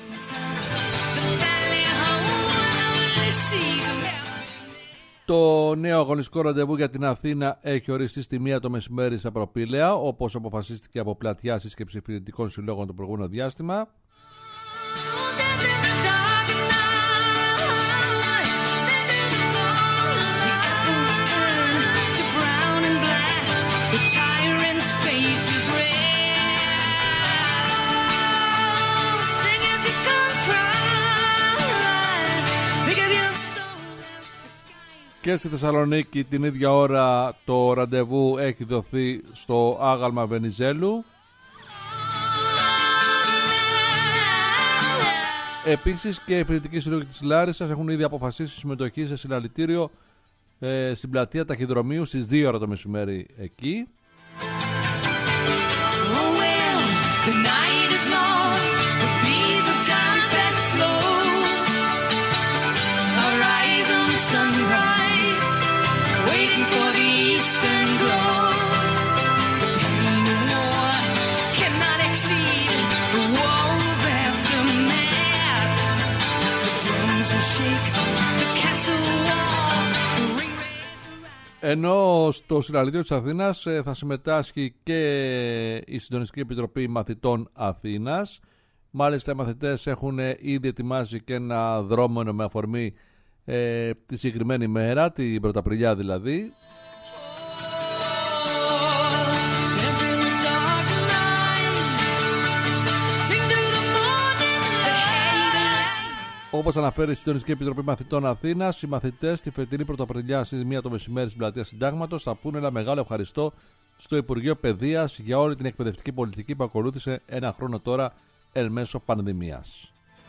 Το νέο αγωνιστικό ραντεβού για την Αθήνα έχει οριστεί στη μία το μεσημέρι στα Προπήλαια, όπως αποφασίστηκε από πλατιά σύσκεψη φοιτητικών συλλόγων το προηγούμενο διάστημα. Και στη Θεσσαλονίκη την ίδια ώρα το ραντεβού έχει δοθεί στο άγαλμα Βενιζέλου. Επίσης και οι φοιτητικοί σύλλογοι της Λάρισσας έχουν ήδη αποφασίσει συμμετοχή σε συλλαλητήριο ε, στην πλατεία Ταχυδρομείου στις δύο ώρα το μεσημέρι εκεί. Ενώ στο συλλαλητήριο της Αθήνας θα συμμετάσχει και η Συντονιστική Επιτροπή Μαθητών Αθήνας. Μάλιστα οι μαθητές έχουν ήδη ετοιμάσει και ένα δρόμενο με αφορμή ε, τη συγκεκριμένη μέρα, την Πρωταπριλιά δηλαδή. Όπως αναφέρει η Συντονιστική Επιτροπή Μαθητών Αθήνας, οι μαθητές τη φετινή Πρωταπριλιά στις μία το μεσημέρι στην πλατεία Συντάγματος θα πούνε ένα μεγάλο ευχαριστώ στο Υπουργείο Παιδείας για όλη την εκπαιδευτική πολιτική που ακολούθησε ένα χρόνο τώρα εν μέσω πανδημίας.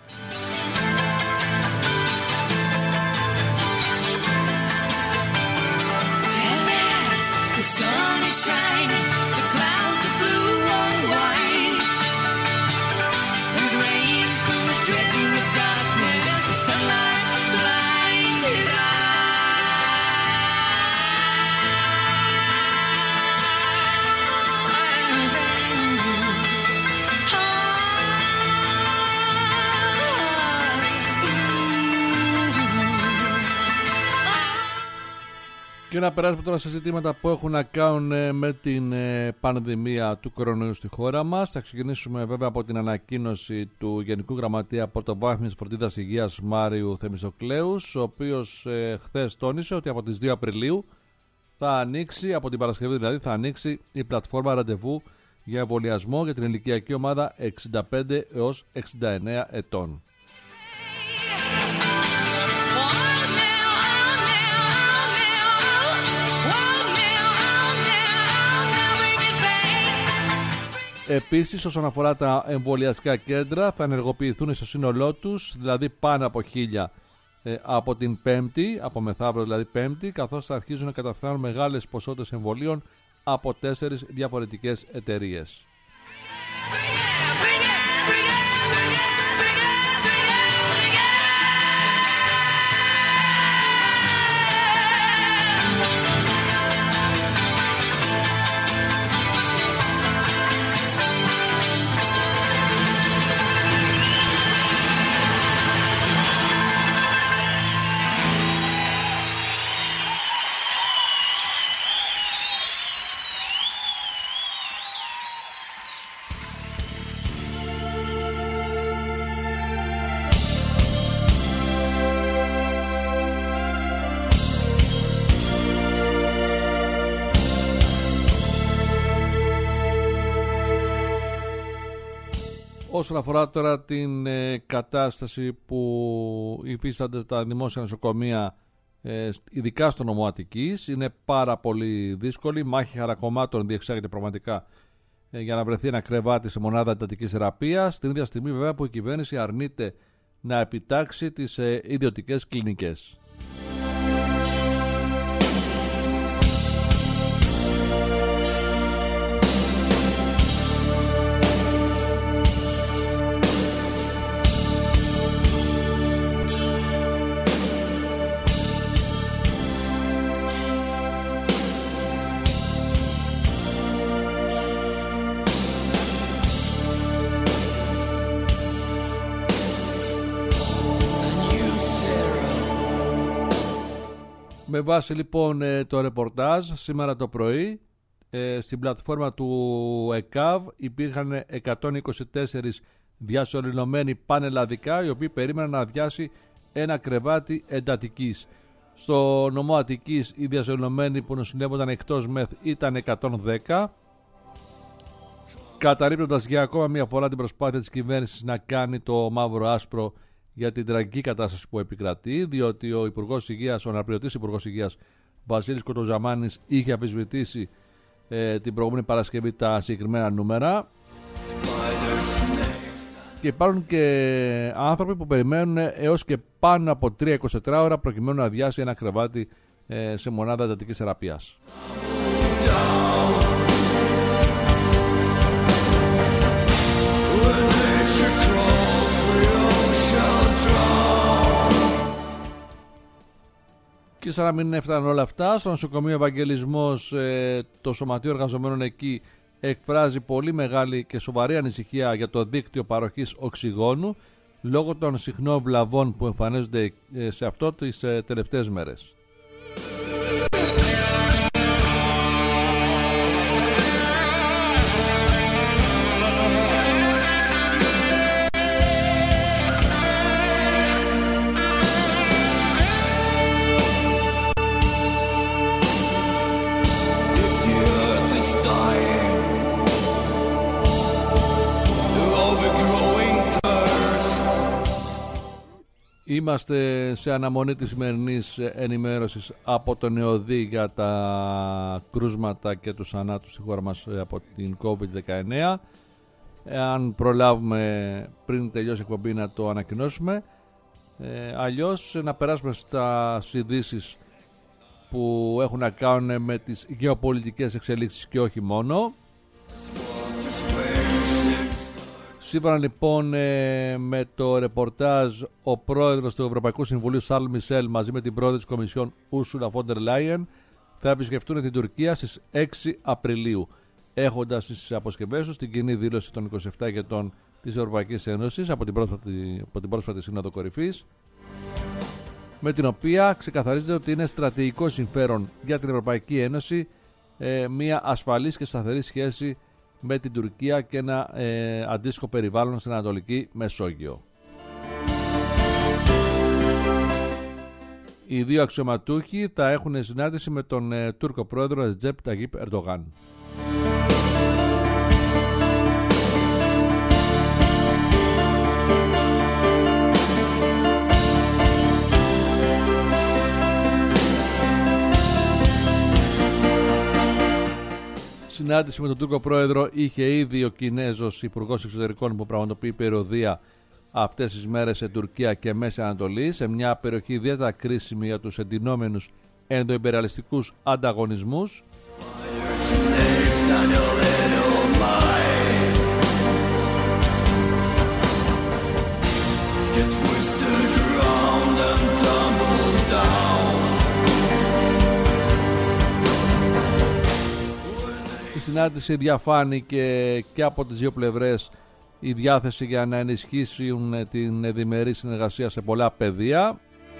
Και να περάσουμε τώρα σε ζητήματα που έχουν να κάνουν με την πανδημία του κορονοϊού στη χώρα μας. Θα ξεκινήσουμε βέβαια από την ανακοίνωση του Γενικού Γραμματέα Πρωτοβάθμιας Φροντίδας Υγείας Μάριου Θεμιστοκλέους, ο οποίος ε, χθες τόνισε ότι από τις δύο Απριλίου θα ανοίξει, από την Παρασκευή δηλαδή, θα ανοίξει η πλατφόρμα ραντεβού για εμβολιασμό για την ηλικιακή ομάδα εξήντα πέντε έως εξήντα εννέα ετών. Επίσης, όσον αφορά τα εμβολιαστικά κέντρα, θα ενεργοποιηθούν στο σύνολό τους, δηλαδή πάνω από χίλια ε, από την Πέμπτη, από μεθαύριο δηλαδή Πέμπτη, καθώς θα αρχίζουν να καταφθάνουν μεγάλες ποσότητες εμβολίων από τέσσερις διαφορετικές εταιρείες. όσον αφορά τώρα την ε, κατάσταση που υφίστανται τα δημόσια νοσοκομεία, ε, ειδικά στο νομό Αττικής, είναι πάρα πολύ δύσκολη. Η μάχη χαρακομμάτων διεξάγεται πραγματικά ε, για να βρεθεί ένα κρεβάτι σε μονάδα εντατικής θεραπείας, την ίδια στιγμή βέβαια που η κυβέρνηση αρνείται να επιτάξει τις ε, ιδιωτικές κλινικές. Με βάση λοιπόν το ρεπορτάζ σήμερα το πρωί στην πλατφόρμα του ΕΚΑΒ υπήρχαν εκατόν είκοσι τέσσερις διασωληνωμένοι πανελλαδικά οι οποίοι περίμεναν να αδειάσει ένα κρεβάτι εντατικής. Στο νομό Αττικής οι διασωληνωμένοι που νοσηλεύονταν εκτός ΜΕΘ ήταν εκατόν δέκα, καταρρίπτοντας για ακόμα μια φορά την προσπάθεια της κυβέρνησης να κάνει το μαύρο άσπρο για την τραγική κατάσταση που επικρατεί, διότι ο Υπουργός Υγείας, ο αναπληρωτής Υπουργός Υγείας Βασίλης Κοτοζαμάνης είχε αμφισβητήσει ε, την προηγούμενη Παρασκευή τα συγκεκριμένα νούμερα. Και υπάρχουν και άνθρωποι που περιμένουν έως και πάνω από τρία με είκοσι τέσσερις ώρα προκειμένου να αδειάσει ένα κρεβάτι ε, σε μονάδα εντατικής θεραπείας. Και σαν να μην έφταναν όλα αυτά, στο νοσοκομείο Ευαγγελισμός ε, το Σωματείο Εργαζομένων εκεί εκφράζει πολύ μεγάλη και σοβαρή ανησυχία για το δίκτυο παροχής οξυγόνου λόγω των συχνών βλαβών που εμφανίζονται ε, σε αυτό τις ε, τελευταίες μέρες. Είμαστε σε αναμονή της σημερινής ενημέρωσης από τον ΕΟΔΗ για τα κρούσματα και τους θανάτους στη χώρα μας από την κόβιντ δεκαεννέα. Αν προλάβουμε πριν τελειώσει η εκπομπή να το ανακοινώσουμε. Ε, αλλιώς να περάσουμε στα ειδήσεις που έχουν να κάνουν με τις γεωπολιτικές εξελίξεις και όχι μόνο. Σύμφωνα λοιπόν με το ρεπορτάζ, ο πρόεδρος του Ευρωπαϊκού Συμβουλίου Σαρλ Μισελ μαζί με την πρόεδρο της Κομισιόν Ούρσουλα φον ντερ Λάιεν θα επισκεφτούν την Τουρκία στις έξι Απριλίου, έχοντας στις αποσκευές τους την κοινή δήλωση των είκοσι επτά ηγετών της Ευρωπαϊκής Ένωσης από την πρόσφατη, από την πρόσφατη Σύνοδο Κορυφής, με την οποία ξεκαθαρίζεται ότι είναι στρατηγικό συμφέρον για την Ευρωπαϊκή Ένωση ε, μια ασφαλής και σταθερή σχέση με την Τουρκία και ένα ε, αντίστοιχο περιβάλλον στην Ανατολική Μεσόγειο. Οι δύο αξιωματούχοι θα έχουν συνάντηση με τον ε, Τούρκο πρόεδρο Ρετζέπ Ταγίπ Ερντογάν. Συνάντηση με τον Τούρκο πρόεδρο είχε ήδη ο Κινέζος Υπουργός Εξωτερικών που πραγματοποιεί περιοδεία αυτές τις μέρες σε Τουρκία και Μέση Ανατολή, σε μια περιοχή ιδιαίτερα κρίσιμη για τους εντυνόμενους ενδοϊμπεριαλιστικούς ανταγωνισμούς. Στη συνάντηση διαφάνηκε και από τις δύο πλευρές η διάθεση για να ενισχύσουν την διμερή συνεργασία σε πολλά πεδία.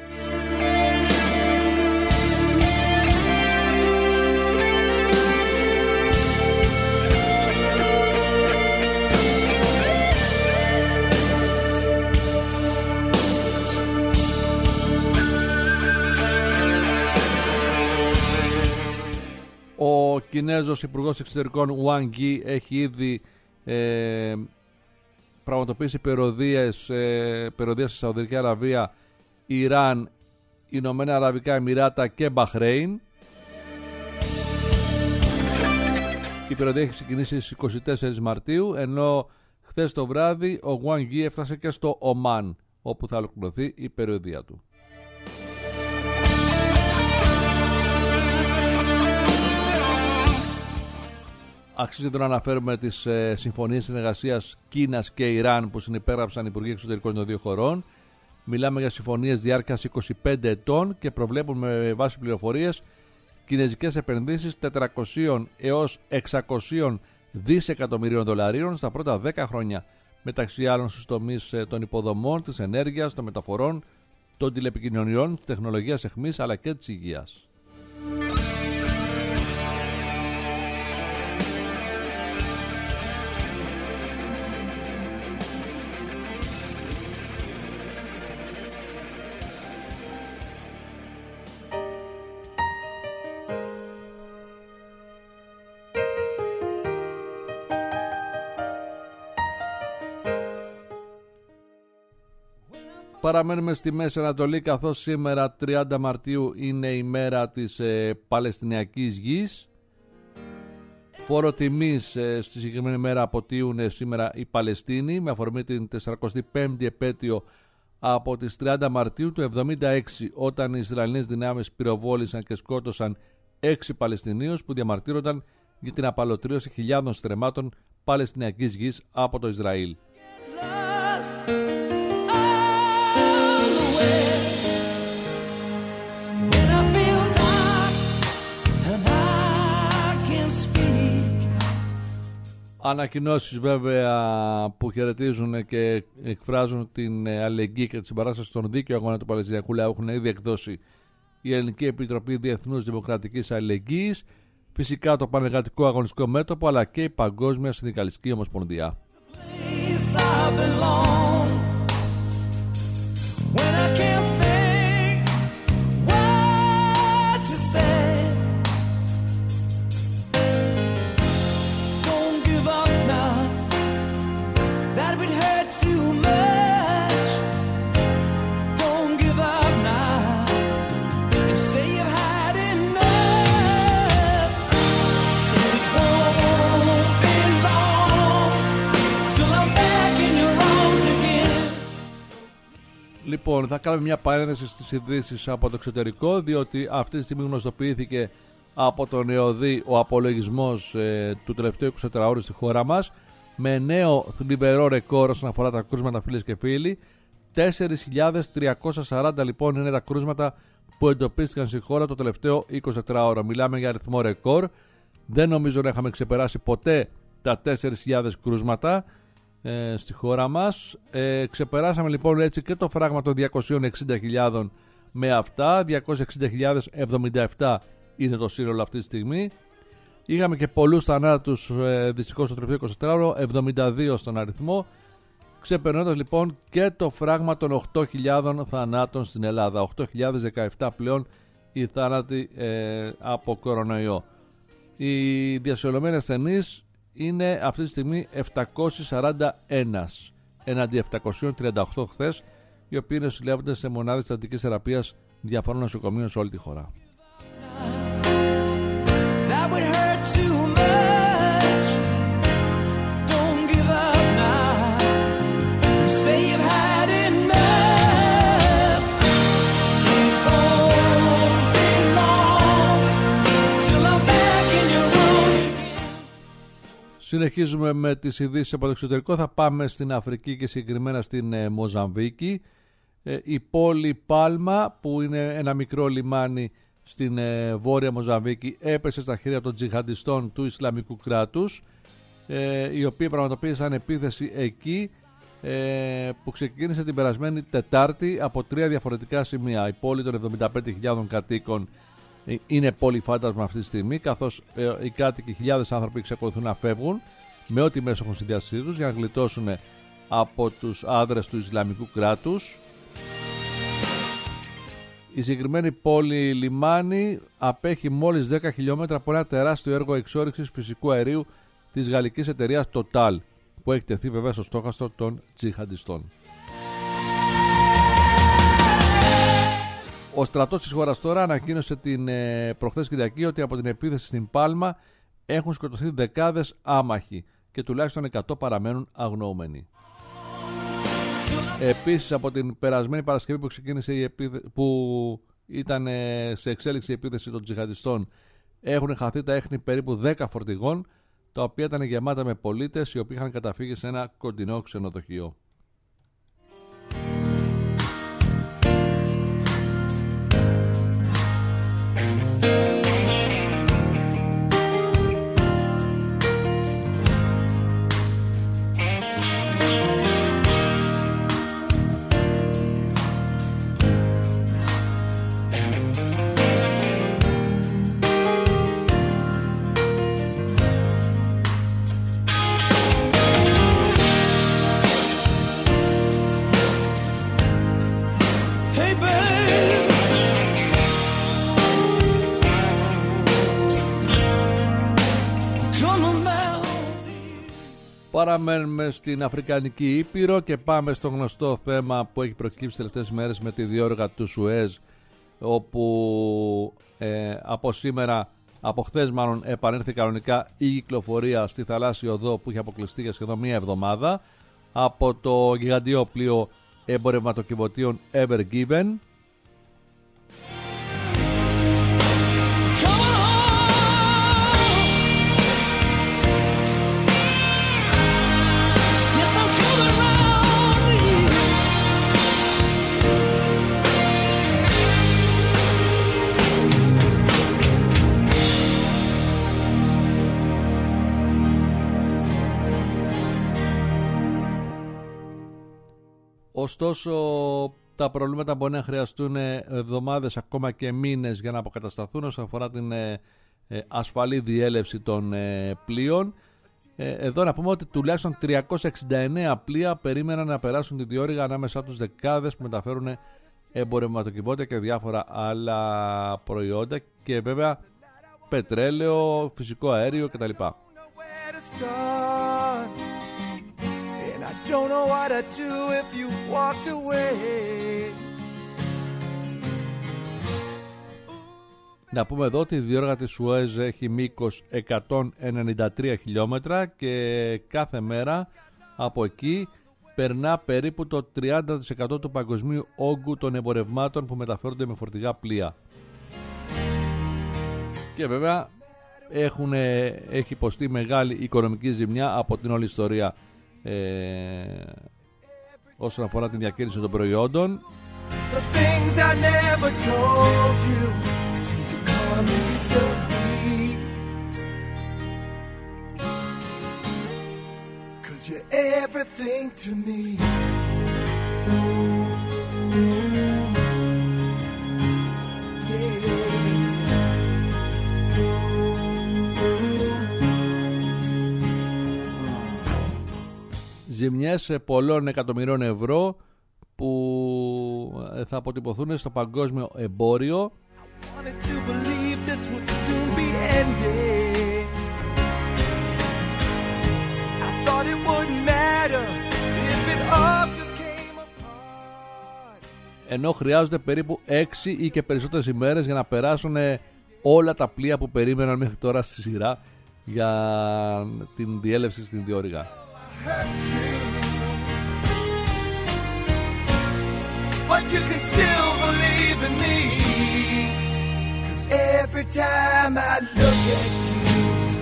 Ο Κινέζος Υπουργός Εξωτερικών Wang Yi έχει ήδη ε, πραγματοποίησε περιοδίες, ε, περιοδίες στη Σαουδική Αραβία, Ιράν, Ηνωμένα Αραβικά Εμιράτα και Μπαχρέιν. Η περιοδία έχει ξεκινήσει στις είκοσι τέσσερις Μαρτίου, ενώ χθες το βράδυ ο Wang Yi έφτασε και στο Ομάν, όπου θα ολοκληρωθεί η περιοδία του. Αξίζει εδώ να αναφέρουμε τις ε, συμφωνίες συνεργασίας Κίνας και Ιράν που συνυπέγραψαν οι Υπουργοί Εξωτερικών των δύο χωρών. Μιλάμε για συμφωνίες διάρκειας είκοσι πέντε ετών και προβλέπουν με βάση πληροφορίες κινέζικες επενδύσεις τετρακόσια έως εξακόσια δισεκατομμυρίων δολαρίων στα πρώτα δέκα χρόνια, μεταξύ άλλων στους τομείς των υποδομών, της ενέργειας, των μεταφορών, των τηλεπικοινωνιών, της τεχνολογίας εχμής αλλά και της υγείας. Παραμένουμε στη Μέση Ανατολή, καθώς σήμερα τριάντα Μαρτίου είναι η μέρα της ε, Παλαιστινιακής Γης. Φόρο τιμής ε, στη συγκεκριμένη μέρα αποτείουν σήμερα οι Παλαιστίνοι με αφορμή την σαράντα πέμπτη επέτειο από τις τριάντα Μαρτίου του εβδομήντα έξι, όταν οι Ισραηλινές δυνάμεις πυροβόλησαν και σκότωσαν έξι Παλαιστινίους που διαμαρτύρονταν για την απαλωτρίωση χιλιάδων στρεμμάτων Παλαιστινιακής Γης από το Ισραήλ. Ανακοινώσεις βέβαια που χαιρετίζουν και εκφράζουν την αλληλεγγύη και τη συμπαράσταση στον δίκαιο αγώνα του Παλαιστινιακού λαού έχουν ήδη εκδώσει η Ελληνική Επιτροπή Διεθνούς Δημοκρατικής Αλληλεγγύης, φυσικά το Πανεργατικό Αγωνιστικό Μέτωπο αλλά και η Παγκόσμια Συνδικαλιστική Ομοσπονδία. Λοιπόν, θα κάνουμε μια παρένθεση στις ειδήσεις από το εξωτερικό, διότι αυτή τη στιγμή γνωστοποιήθηκε από τον ΕΟΔΗ ο απολογισμός ε, του τελευταίου εικοσιτετράωρου στη χώρα μας, με νέο θλιβερό ρεκόρ όσον αφορά τα κρούσματα, φίλες και φίλοι. τέσσερις χιλιάδες τριακόσια σαράντα λοιπόν είναι τα κρούσματα που εντοπίστηκαν στη χώρα το τελευταίο εικοσιτετράωρο. Μιλάμε για αριθμό ρεκόρ. Δεν νομίζω να είχαμε ξεπεράσει ποτέ τα τέσσερις χιλιάδες κρούσματα ε, στη χώρα μας. Ε, ξεπεράσαμε λοιπόν έτσι και το φράγμα των διακόσιες εξήντα χιλιάδες με αυτά. διακόσιες εξήντα χιλιάδες εβδομήντα επτά είναι το σύνολο αυτή τη στιγμή. Είχαμε και πολλούς θανάτους ε, δυστυχώς στο τελευταίο εικοσιτετράωρο, εβδομήντα δύο στον αριθμό, ξεπερνώντας λοιπόν και το φράγμα των οκτώ χιλιάδες θανάτων στην Ελλάδα. οκτώ χιλιάδες δεκαεπτά πλέον οι θάνατοι ε, από κορονοϊό. Οι διασωλωμένοι ασθενείς είναι αυτή τη στιγμή επτακόσιοι σαράντα ένα, έναντι επτακόσιοι τριάντα οκτώ χθες, οι οποίοι νοσηλεύονται σε μονάδες εντατικής θεραπείας διαφορών νοσοκομείων σε όλη τη χώρα. Συνεχίζουμε με τις ειδήσεις από το εξωτερικό. Θα πάμε στην Αφρική και συγκεκριμένα στην ε, Μοζαμβίκη. Ε, η πόλη Πάλμα, που είναι ένα μικρό λιμάνι στην ε, βόρεια Μοζαμβίκη, έπεσε στα χέρια των τζιχαντιστών του Ισλαμικού κράτους, ε, οι οποίοι πραγματοποίησαν επίθεση εκεί, ε, που ξεκίνησε την περασμένη Τετάρτη από τρία διαφορετικά σημεία. Η πόλη των εβδομήντα πέντε χιλιάδων κατοίκων είναι πόλη φάντασμα αυτή τη στιγμή, καθώς ε, οι κάτοικοι, χιλιάδες άνθρωποι εξακολουθούν να φεύγουν με ό,τι μέσο έχουν στη διάθεσή τους για να γλιτώσουν από τους άνδρες του Ισλαμικού κράτους. Η συγκεκριμένη πόλη λιμάνι απέχει μόλις δέκα χιλιόμετρα από ένα τεράστιο έργο εξόρυξης φυσικού αερίου της γαλλικής εταιρείας Total. που έχει τεθεί βέβαια στο στόχαστρο των τζιχαντιστών. Ο στρατός της χώρας τώρα ανακοίνωσε την ε, προχθές Κυριακή ότι από την επίθεση στην Πάλμα έχουν σκοτωθεί δεκάδες άμαχοι και τουλάχιστον εκατό παραμένουν αγνοούμενοι. Επίσης από την περασμένη Παρασκευή που ξεκίνησε η επίθε... που ήταν ε, σε εξέλιξη η επίθεση των τζιχαντιστών, έχουν χαθεί τα έχνη περίπου δέκα φορτηγών, τα οποία ήταν γεμάτα με πολίτες οι οποίοι είχαν καταφύγει σε ένα κοντινό ξενοδοχείο. Παραμένουμε στην Αφρικανική Ήπειρο και πάμε στο γνωστό θέμα που έχει προκύψει τις τελευταίες μέρες με τη διόρυγα του Σουέζ, όπου ε, από σήμερα, από χθες μάλλον, επανέρθει κανονικά η κυκλοφορία στη θαλάσσια οδό που είχε αποκλειστεί για σχεδόν μία εβδομάδα από το γιγαντιαίο πλοίο εμπορευματοκιβωτίων Ever Given. Ωστόσο, τα προβλήματα μπορεί να χρειαστούν εβδομάδες, ακόμα και μήνες για να αποκατασταθούν όσον αφορά την ε, ε, ασφαλή διέλευση των ε, πλοίων. Ε, εδώ να πούμε ότι τουλάχιστον τριακόσια εξήντα εννέα πλοία περίμεναν να περάσουν τη διόρυγα ανάμεσά τους δεκάδες που μεταφέρουν εμπορευματοκιβώτια και διάφορα άλλα προϊόντα και βέβαια πετρέλαιο, φυσικό αέριο κτλ. Don't know what I'd do if you walked away. Να πούμε εδώ ότι η διόρυγα της Σουέζ έχει μήκος εκατόν ενενήντα τρία χιλιόμετρα και κάθε μέρα από εκεί περνά περίπου το τριάντα τοις εκατό του παγκοσμίου όγκου των εμπορευμάτων που μεταφέρονται με φορτηγά πλοία. Και βέβαια έχουν, έχει υποστεί μεγάλη οικονομική ζημιά από την όλη ιστορία Ε, όσον αφορά την διακίνηση των προϊόντων. Ζημιές πολλών εκατομμυρίων ευρώ που θα αποτυπωθούν στο παγκόσμιο εμπόριο. Ενώ χρειάζονται περίπου έξι ή και περισσότερες ημέρες για να περάσουν όλα τα πλοία που περίμεναν μέχρι τώρα στη σειρά για την διέλευση στην διόρυγα. But you can still believe in me, 'cause every time I look at you,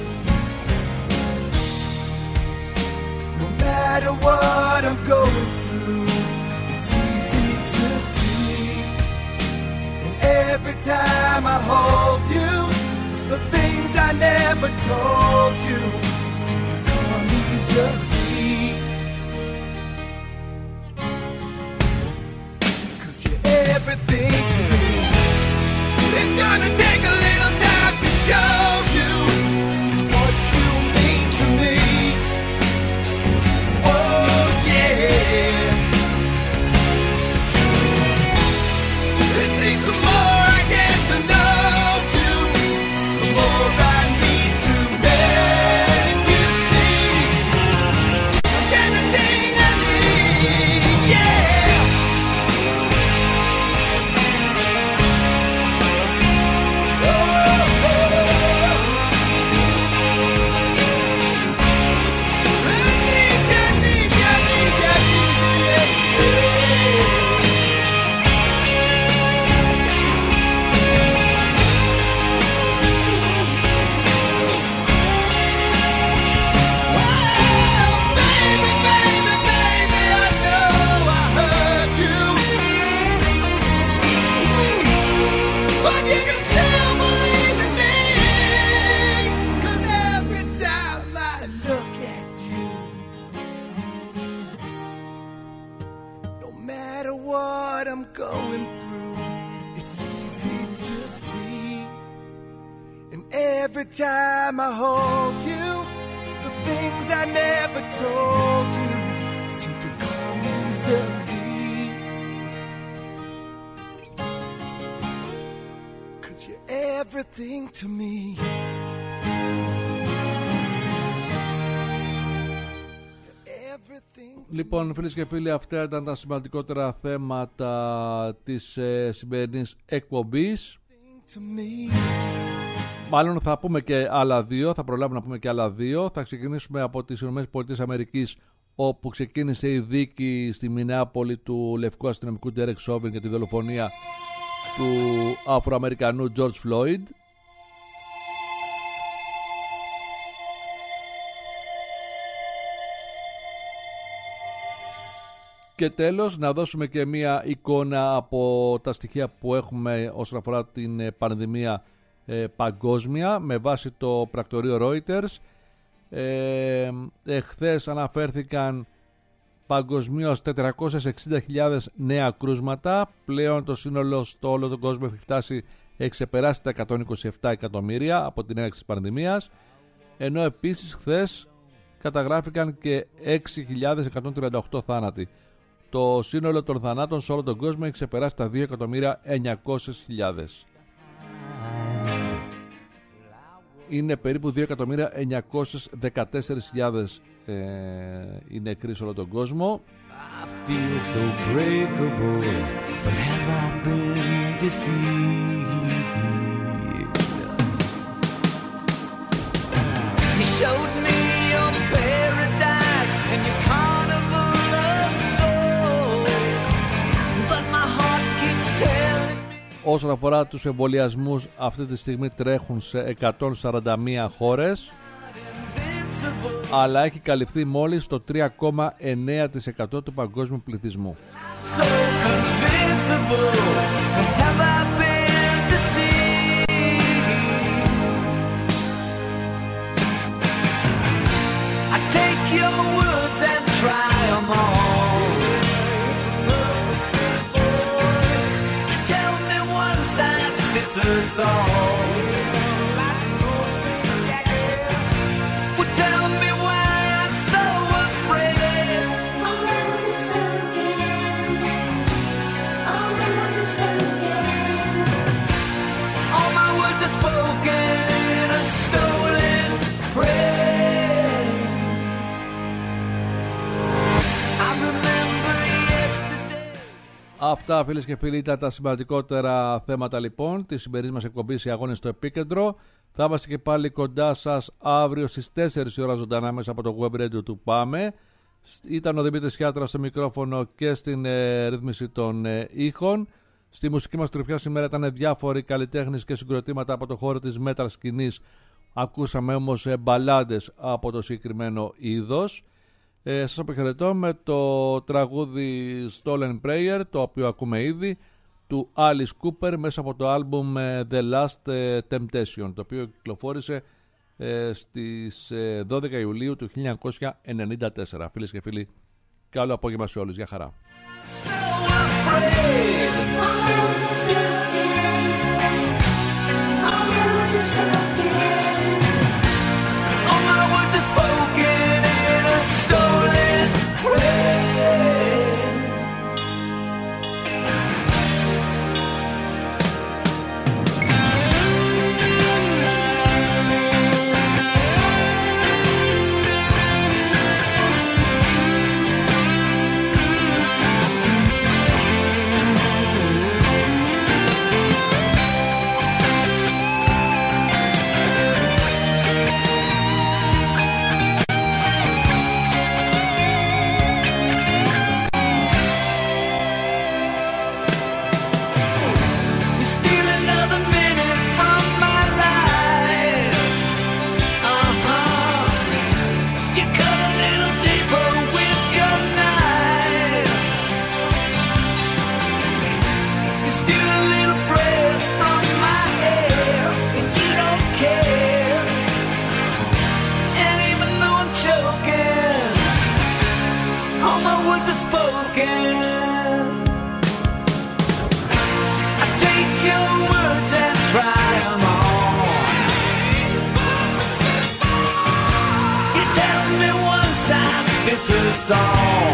no matter what I'm going through, it's easy to see. And every time I hold you, the things I never told you seem to come easily. Everything to me. It's gonna take a little time to show you just what you mean to me. Oh yeah. I think the more I get to know you, the more I need to make you see. going through, it's easy to see. And every time I hold you, the things I never told you seem to come easily. 'Cause you're everything to me. Λοιπόν, φίλες και φίλοι, αυτά ήταν τα σημαντικότερα θέματα της ε, σημερινής εκπομπής. Μάλλον θα πούμε και άλλα δύο, θα προλάβουμε να πούμε και άλλα δύο. Θα ξεκινήσουμε από τις ΗΠΑ, όπου ξεκίνησε η δίκη στη Μινεάπολη του λευκού αστυνομικού Derek Chauvin για τη δολοφονία του Αφροαμερικανού George Floyd. Και τέλος, να δώσουμε και μία εικόνα από τα στοιχεία που έχουμε όσον αφορά την πανδημία ε, παγκόσμια με βάση το πρακτορείο Reuters. Ε, εχθές αναφέρθηκαν παγκοσμίως τετρακόσιες εξήντα χιλιάδες νέα κρούσματα. Πλέον το σύνολο στο όλο τον κόσμο έχει φτάσει, έχει ξεπεράσει τα εκατόν είκοσι επτά εκατομμύρια από την έναρξη της πανδημίας. Ενώ επίσης χθες καταγράφηκαν και έξι χιλιάδες εκατόν τριάντα οκτώ θάνατοι. Το σύνολο των θανάτων σε όλο τον κόσμο έχει ξεπεράσει τα δύο εκατομμύρια εννιακόσιες χιλιάδες. Είναι περίπου δύο εκατομμύρια εννιακόσιες δεκατέσσερις χιλιάδες ε, οι νεκροί σε όλο τον κόσμο. I feel so breakable, but have I been deceived? You showed me your paradise and your carnival of soul, but my heart keeps telling me. Όσον αφορά τους εμβολιασμούς, αυτή τη στιγμή τρέχουν σε εκατόν σαράντα μία χώρες, αλλά έχει καλυφθεί μόλις το τρία κόμμα εννέα τοις εκατό του παγκόσμιου πληθυσμού. Αυτά, φίλες και φίλοι, ήταν τα σημαντικότερα θέματα λοιπόν της σημερινής μας εκπομπής, οι αγώνες στο επίκεντρο. Θα είμαστε και πάλι κοντά σας αύριο στις τέσσερις η ώρα ζωντανά μέσα από το web radio του Πάμε. Ήταν ο Δημήτρης Χιάτρας στο μικρόφωνο και στην ε, ρύθμιση των ε, ήχων. Στη μουσική μας τροφιά σήμερα ήταν διάφοροι καλλιτέχνες και συγκροτήματα από το χώρο της metal σκηνής. Ακούσαμε όμως ε, μπαλάντες από το συγκεκριμένο είδος. Ε, σας αποχαιρετώ με το τραγούδι Stolen Prayer, το οποίο ακούμε ήδη, του Alice Cooper μέσα από το άλμπουμ The Last Temptation, το οποίο κυκλοφόρησε ε, στις ε, δώδεκα Ιουλίου του χίλια εννιακόσια ενενήντα τέσσερα. Φίλες και φίλοι, καλό απόγευμα σε όλους. Γεια χαρά. song.